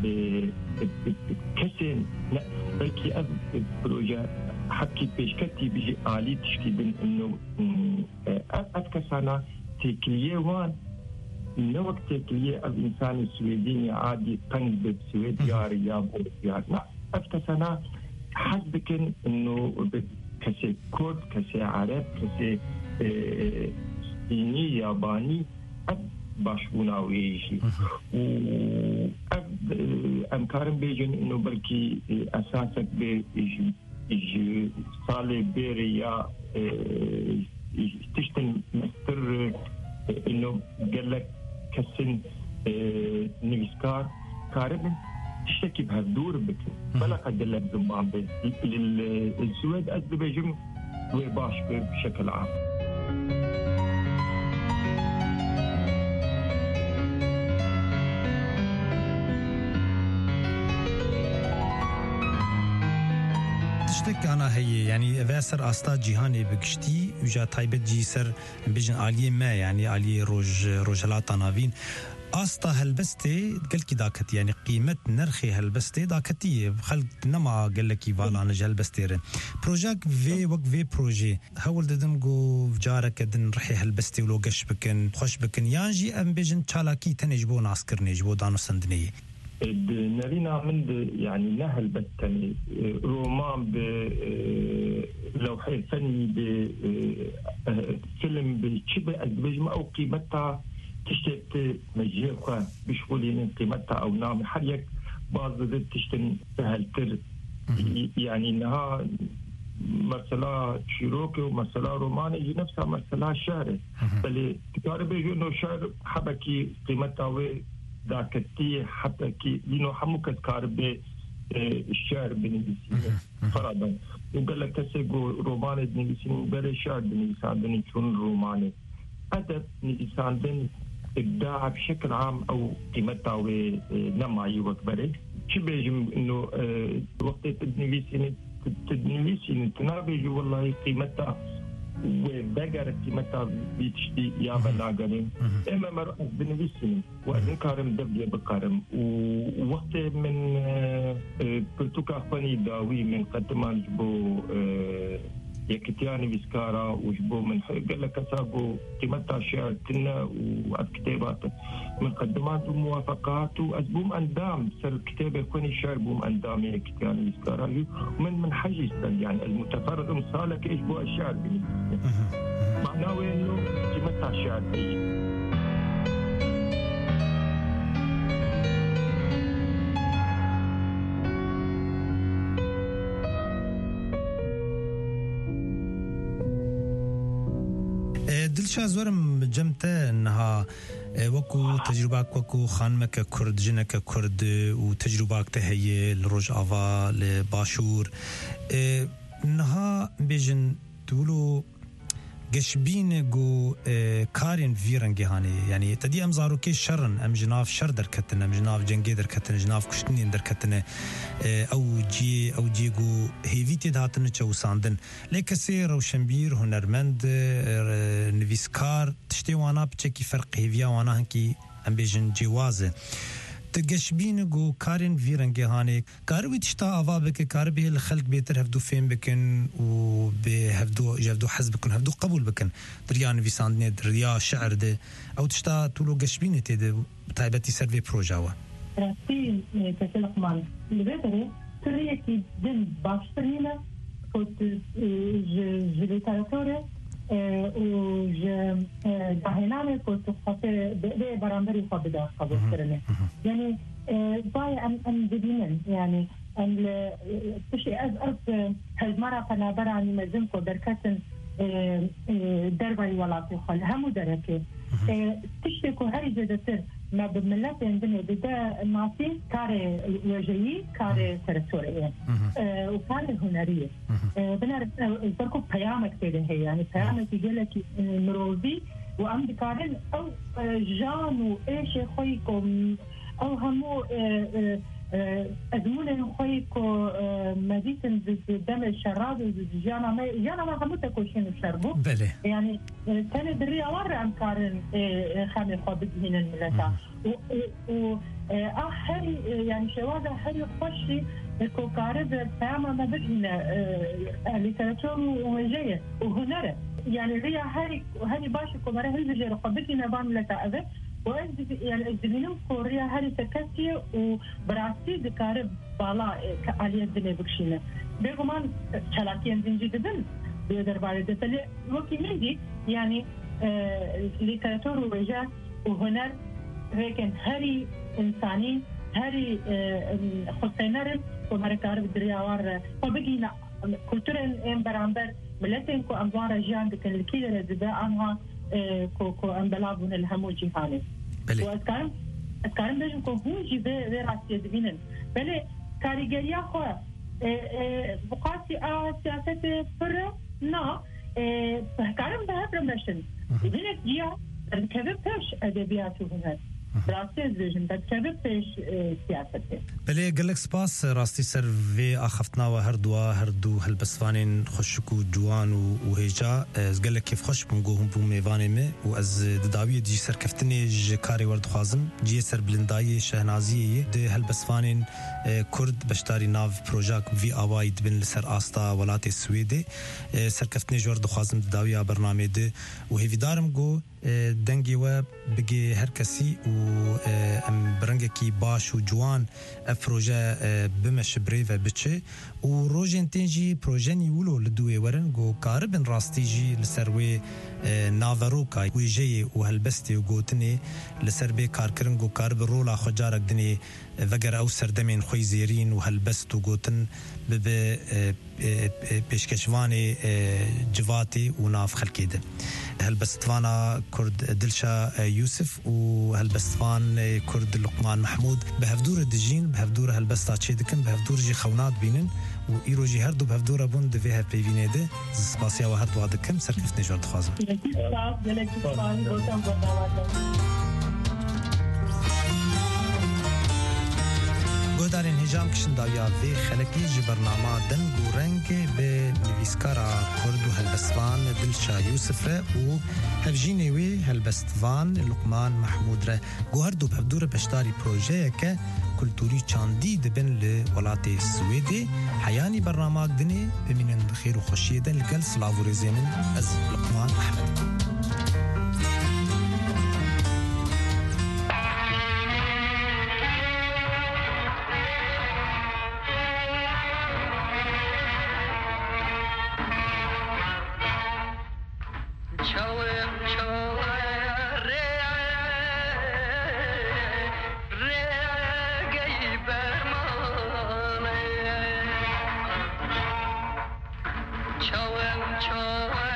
بكسين بلكي أب بروجا حكي بيشكتي بيجي آلي تشكي إنه أتكسانا تكليه وان نوك تكليه الإنسان السويدي عادي قنب بسويد ياري يابو يارنا أتكسانا حسبكن إنه كسي كورد كسي عرب كسي صيني ياباني أب باشبونا ويجي وأب أمكارم بيجن إنه بلكي أساسك بيجي صالي بيريا تشتن مستر إنه قال لك كسن نيسكار كاربن تشتكي بهالدور بك بلا قد لك زمان للسويد أذبيجن وباش بشكل عام. تشتك أنا هي يعني فاسر أستا جيهاني بقشتي وجا تايبت جيسر بيجن آلية ما يعني آلية روجلات نافين أستا هالبستي قال كي داكت يعني قيمة نرخي هالبستي داكتي خلق نما قال لك يفعل أنا جال بستيرن بروجاك في وق في بروجي هول ددن جو جارك دن رحي هالبستي ولو قش بكن خوش بكن يانجي أم بيجن تشالاكي تنجبو ناسكر نجبو دانو سندنية نرينا من يعني نهل بتني رومان بلوحي فني بفيلم بشبه البجمة أو قيمتها تشتت مجيئة بشغلين قيمتها أو نام حريك بعض ذات تشتن بهالتر يعني إنها مسألة شيروكي ومسألة روماني نفسها مسألة شعر بل كتاب بيجو إنه شعر حبكي قيمتها داكتي حتى كي لينو حموك كاربي الشعر بنيسي فرضا وقال لك تسيقو روماني بنيسي وقال الشعر بنيسي عندني شون روماني أدب نيسان بن إبداع بشكل عام أو قيمتها ونمعي وكبري شو بيجم إنه وقت تدنيسي تنابيجي والله قيمتها وبقر قيمتها بيتشتي يا بلاغرين اما مرأة بنويسين وأن كارم دبلي بكارم ووقت من برتوكا أخواني داوي من قدمان جبو يكتياني بسكارا وجبو من قال لك أسابو قيمتها شعر تنا وكتابات من قدمات وموافقات وأسبوم أندام سر كتابة أخواني شعر بوم أندام يكتياني بسكارا من حجز يعني المتفرد مصالك إيش بو الشعر بالنسبة معناه إنه قيمتها شعر بيه دلشا زورم جمته انها وكو تجرباك وكو خانمك كرد جنك كرد وتجرباك تهي لروج آفا لباشور انها بيجن تقولوا قشبين جو كارين فيرنجي هاني يعني تدي ام زاروكي شرن ام جناف شر دركتنا ام جناف جنگي دركتنا جناف كشتني دركتنا او جي جو هيفيتي داتن تشو ساندن لكسي روشنبير هنرمند نفيسكار تشتي وانا بتشكي فرق هيفيا وانا هنكي ام بيجن جوازه تقشبين جو كارين فيرنجي هاني كاروي تشتا أوابك كاربي الخلق بيتر هفدو فين بكن وبهفدو جفدو حزب بكن هفدو قبول بكن دريان في ساندني دريا شعر ده أو تشتا تولو قشبين تيد تايبتي سيرفي بروجاوا راسين كسلق مال البدري تريكي دن باشترينا كنت جليتاراتوري وجاهنامي كنت خاطر برامبري خابدا قبول كرني يعني باي أم بدينن يعني أم تشي أز هالمرة فنابر عني مزنكو دركتن دربي ولا تخل همو دركي تشتكو هاي جدتر ما بملات عندنا بدا معطي كاري وجهي كاري ترسوري وكاري هنرية بنعرف تركو بيامك كده هي يعني بيامك يقولك مروزي وأم بكارن أو جانو إيش خويكم أو همو أزمونة خويكو مدينة دم الشراد جانا ما هموتا كوشين الشربو يعني كان دريا ورا أمكارن خامي خوابد من الملتا وآخر يعني شواذا حري خوشي كوكارب فاما ما بدنا لتراتور وجاية وهنرة يعني ريا هاري باشي كومارا هل بجير خوابدنا باملتا أذى يعني الزمينهم كوريا هاري تكتية وبراسي دكارب بالا كالية الدنيا بكشينة بيغمان شلاكيان زنجي دبن بيقدر بعد دفلي وكي مندي يعني لتراتور وجاء وهنر لكن هاري إنساني هاري خصينرم ومركارب الدرياوار فبقينا كولتورين برامبر ملتين كو أموار جان دكن الكيلة رزباء عنها كو أمبلابون الهمو جيهاني وأذكارم بيجم كو هونجي بي راسي دبينن بلي كاريجريا خواه بقاسي سياسة فرة نا بحكارم بهبر مشن بينك جيا كذب بيش أدبيات وهنر راستی زیجن داد که پیش سیاسته. بله گلک سپاس راستی سر و آخفتنا و هر دو هالبسفانين خشكو جوان و هجا از گلک کیف خوش بمگوهم بوم میوانه می و از دداوی دی سر کفتنی جکاری ورد خوازم جی سر بلندای شهنازیه ده هالبسفانين کرد بشتاری ناو پروژاک وی آواید بن لسر آستا ولات سویده سر کفتنی جورد خوازم دداوی برنامه ده و هیویدارم گو دنگی و بگی هر کسی و ام برنگکی باش و جوان افروژه بمش بریو بچه و روژن تنجی پروژنی ولو لدوی ورن گو کاربن راستی جی لسروی ناوروکا ویجی و هلبستی و گوتنی لسر بی کارکرن گو کارب رولا خجارک دنی وگر او سردمین خوی زیرین و هلبست و گوتن به پیشکشوانی جواتی و ناف خلکی ده هلبستوانا کرد دلشا یوسف و هلبستوان کرد لقمان محمود به هفدور دجین به هفدور هلبستا چه دکن به هفدور جی خونات بینن و ایرو جی هر دو به هفدور بون دوی هر پیوینه ده سپاسیا و هر دو دکم سرکفت نجار دخوازم گودارین هجام کشن داویا وی خلقی جی برنامه دنگ و رنگ به نویسکارا کرد و هلبستوان دلشا یوسف ره و هفجینه وی هلبستوان لقمان محمود ره گوهر دو بهدور بشتاری پروژه که کلتوری چاندی دبن لولات سویدی حیانی برنامه دنی بمینن بخیر و خوشیه دن لگل سلاو و رزیمن از لقمان احمد Chow